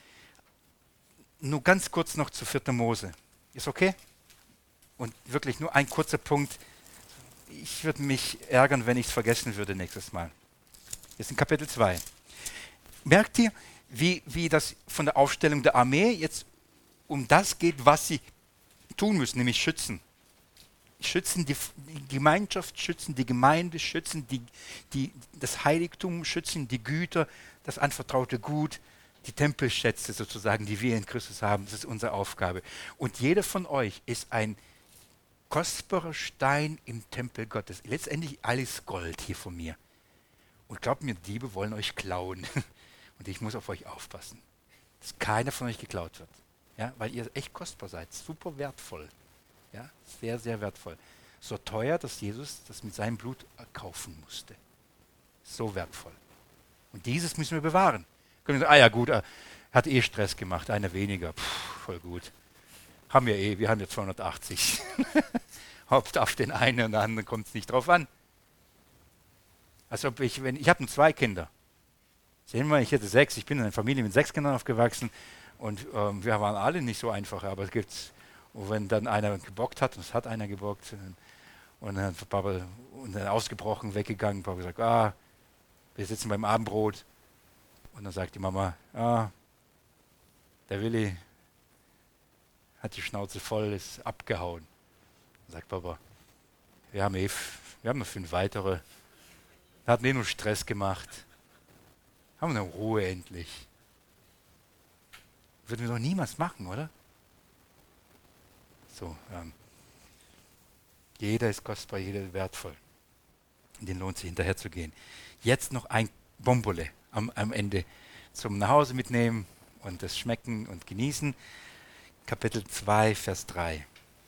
nur ganz kurz noch zu vierter Mose. Ist okay? Und wirklich nur ein kurzer Punkt. Ich würde mich ärgern, wenn ich es vergessen würde nächstes Mal. Jetzt in Kapitel zwei. Merkt ihr, wie, wie das von der Aufstellung der Armee jetzt um das geht, was sie tun müssen, nämlich schützen. Schützen die, die Gemeinschaft, schützen die Gemeinde, schützen die, die, das Heiligtum, schützen die Güter, das anvertraute Gut, die Tempelschätze sozusagen, die wir in Christus haben. Das ist unsere Aufgabe. Und jeder von euch ist ein kostbarer Stein im Tempel Gottes. Letztendlich alles Gold hier von mir. Und glaubt mir, Diebe wollen euch klauen. Und ich muss auf euch aufpassen, dass keiner von euch geklaut wird. Ja, weil ihr echt kostbar seid, super wertvoll. Ja, sehr, sehr wertvoll. So teuer, dass Jesus das mit seinem Blut erkaufen musste. So wertvoll. Und dieses müssen wir bewahren. Können wir sagen, ah ja gut, er hat eh Stress gemacht, einer weniger, Puh, voll gut. Haben wir eh, wir haben ja zweihundertachtzig. Haupt auf den einen und den anderen kommt es nicht drauf an. Als ob ich, wenn ich habe nur zwei Kinder. Sehen wir, ich hätte sechs, ich bin in einer Familie mit sechs Kindern aufgewachsen und ähm, wir waren alle nicht so einfach, aber es gibt's, wenn dann einer gebockt hat, und es hat einer gebockt, und dann hat Papa und dann ausgebrochen, weggegangen, Papa gesagt, ah, wir sitzen beim Abendbrot, und dann sagt die Mama, ah, der Willi hat die Schnauze voll, ist abgehauen. Dann sagt Papa, wir haben eh, f- wir haben noch fünf weitere, wir hatten eh nur Stress gemacht. Haben wir eine Ruhe endlich. Würden wir doch niemals machen, oder? So, ähm, jeder ist kostbar, jeder ist wertvoll. Den lohnt sich hinterher zu gehen. Jetzt noch ein Bombole am, am Ende zum Nachhause mitnehmen und das schmecken und genießen. Kapitel zwei, Vers drei.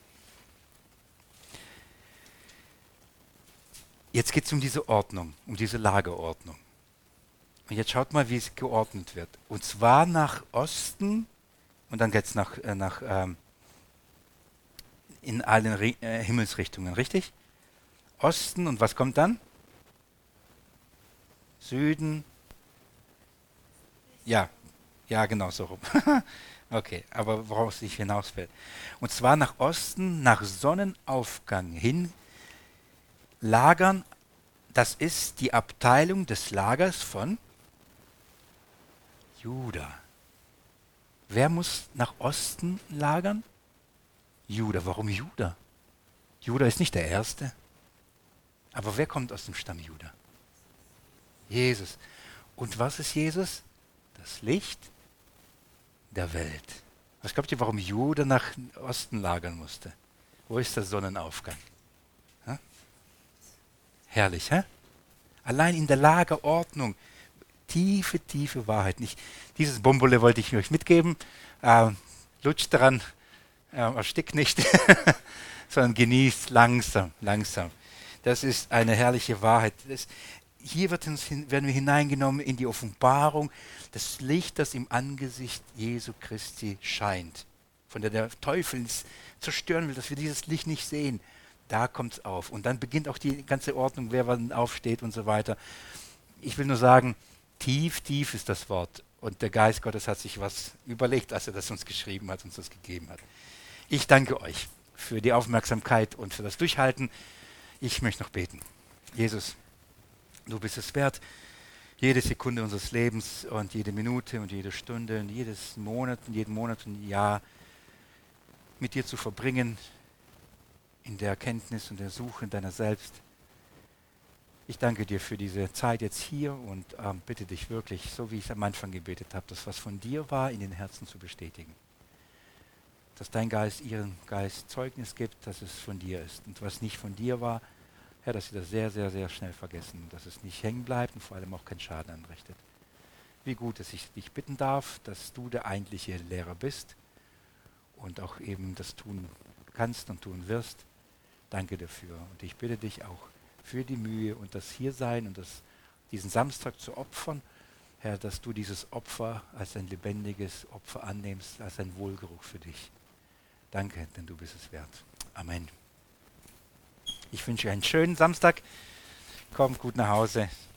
Jetzt geht es um diese Ordnung, um diese Lagerordnung. Und jetzt schaut mal, wie es geordnet wird. Und zwar nach Osten und dann geht es nach, äh, nach ähm, in allen Ri- äh, Himmelsrichtungen, richtig? Osten und was kommt dann? Süden. Ja, ja, genau so rum. Okay, aber woraus ich hinaus will. Und zwar nach Osten, nach Sonnenaufgang hin lagern. Das ist die Abteilung des Lagers von Juda. Wer muss nach Osten lagern? Juda. Warum Juda? Juda ist nicht der Erste. Aber wer kommt aus dem Stamm Juda? Jesus. Und was ist Jesus? Das Licht der Welt. Was glaubt ihr, warum Juda nach Osten lagern musste? Wo ist der Sonnenaufgang? Ha? Herrlich, hä? Allein in der Lagerordnung. Tiefe, tiefe Wahrheit. Nicht, dieses Bombole wollte ich euch mitgeben. Ähm, lutscht daran, äh, erstickt nicht, sondern genießt langsam, langsam. Das ist eine herrliche Wahrheit. Das, hier wird uns hin, werden wir hineingenommen in die Offenbarung des Lichts, das im Angesicht Jesu Christi scheint. Von der der Teufel es zerstören will, dass wir dieses Licht nicht sehen. Da kommt es auf. Und dann beginnt auch die ganze Ordnung, wer wann aufsteht und so weiter. Ich will nur sagen, tief, tief ist das Wort. Und der Geist Gottes hat sich was überlegt, als er das uns geschrieben hat, uns das gegeben hat. Ich danke euch für die Aufmerksamkeit und für das Durchhalten. Ich möchte noch beten. Jesus, du bist es wert, jede Sekunde unseres Lebens und jede Minute und jede Stunde und jedes Monat und jeden Monat und Jahr mit dir zu verbringen, in der Erkenntnis und der Suche deiner selbst. Ich danke dir für diese Zeit jetzt hier und ähm, bitte dich wirklich, so wie ich es am Anfang gebetet habe, das, was von dir war, in den Herzen zu bestätigen. Dass dein Geist ihren Geist Zeugnis gibt, dass es von dir ist. Und was nicht von dir war, Herr, dass sie das sehr, sehr, sehr schnell vergessen, dass es nicht hängen bleibt und vor allem auch keinen Schaden anrichtet. Wie gut, dass ich dich bitten darf, dass du der eigentliche Lehrer bist und auch eben das tun kannst und tun wirst. Danke dafür. Und ich bitte dich auch für die Mühe und das Hiersein und das, diesen Samstag zu opfern, Herr, dass du dieses Opfer als ein lebendiges Opfer annimmst, als ein Wohlgeruch für dich. Danke, denn du bist es wert. Amen. Ich wünsche einen schönen Samstag. Kommt gut nach Hause.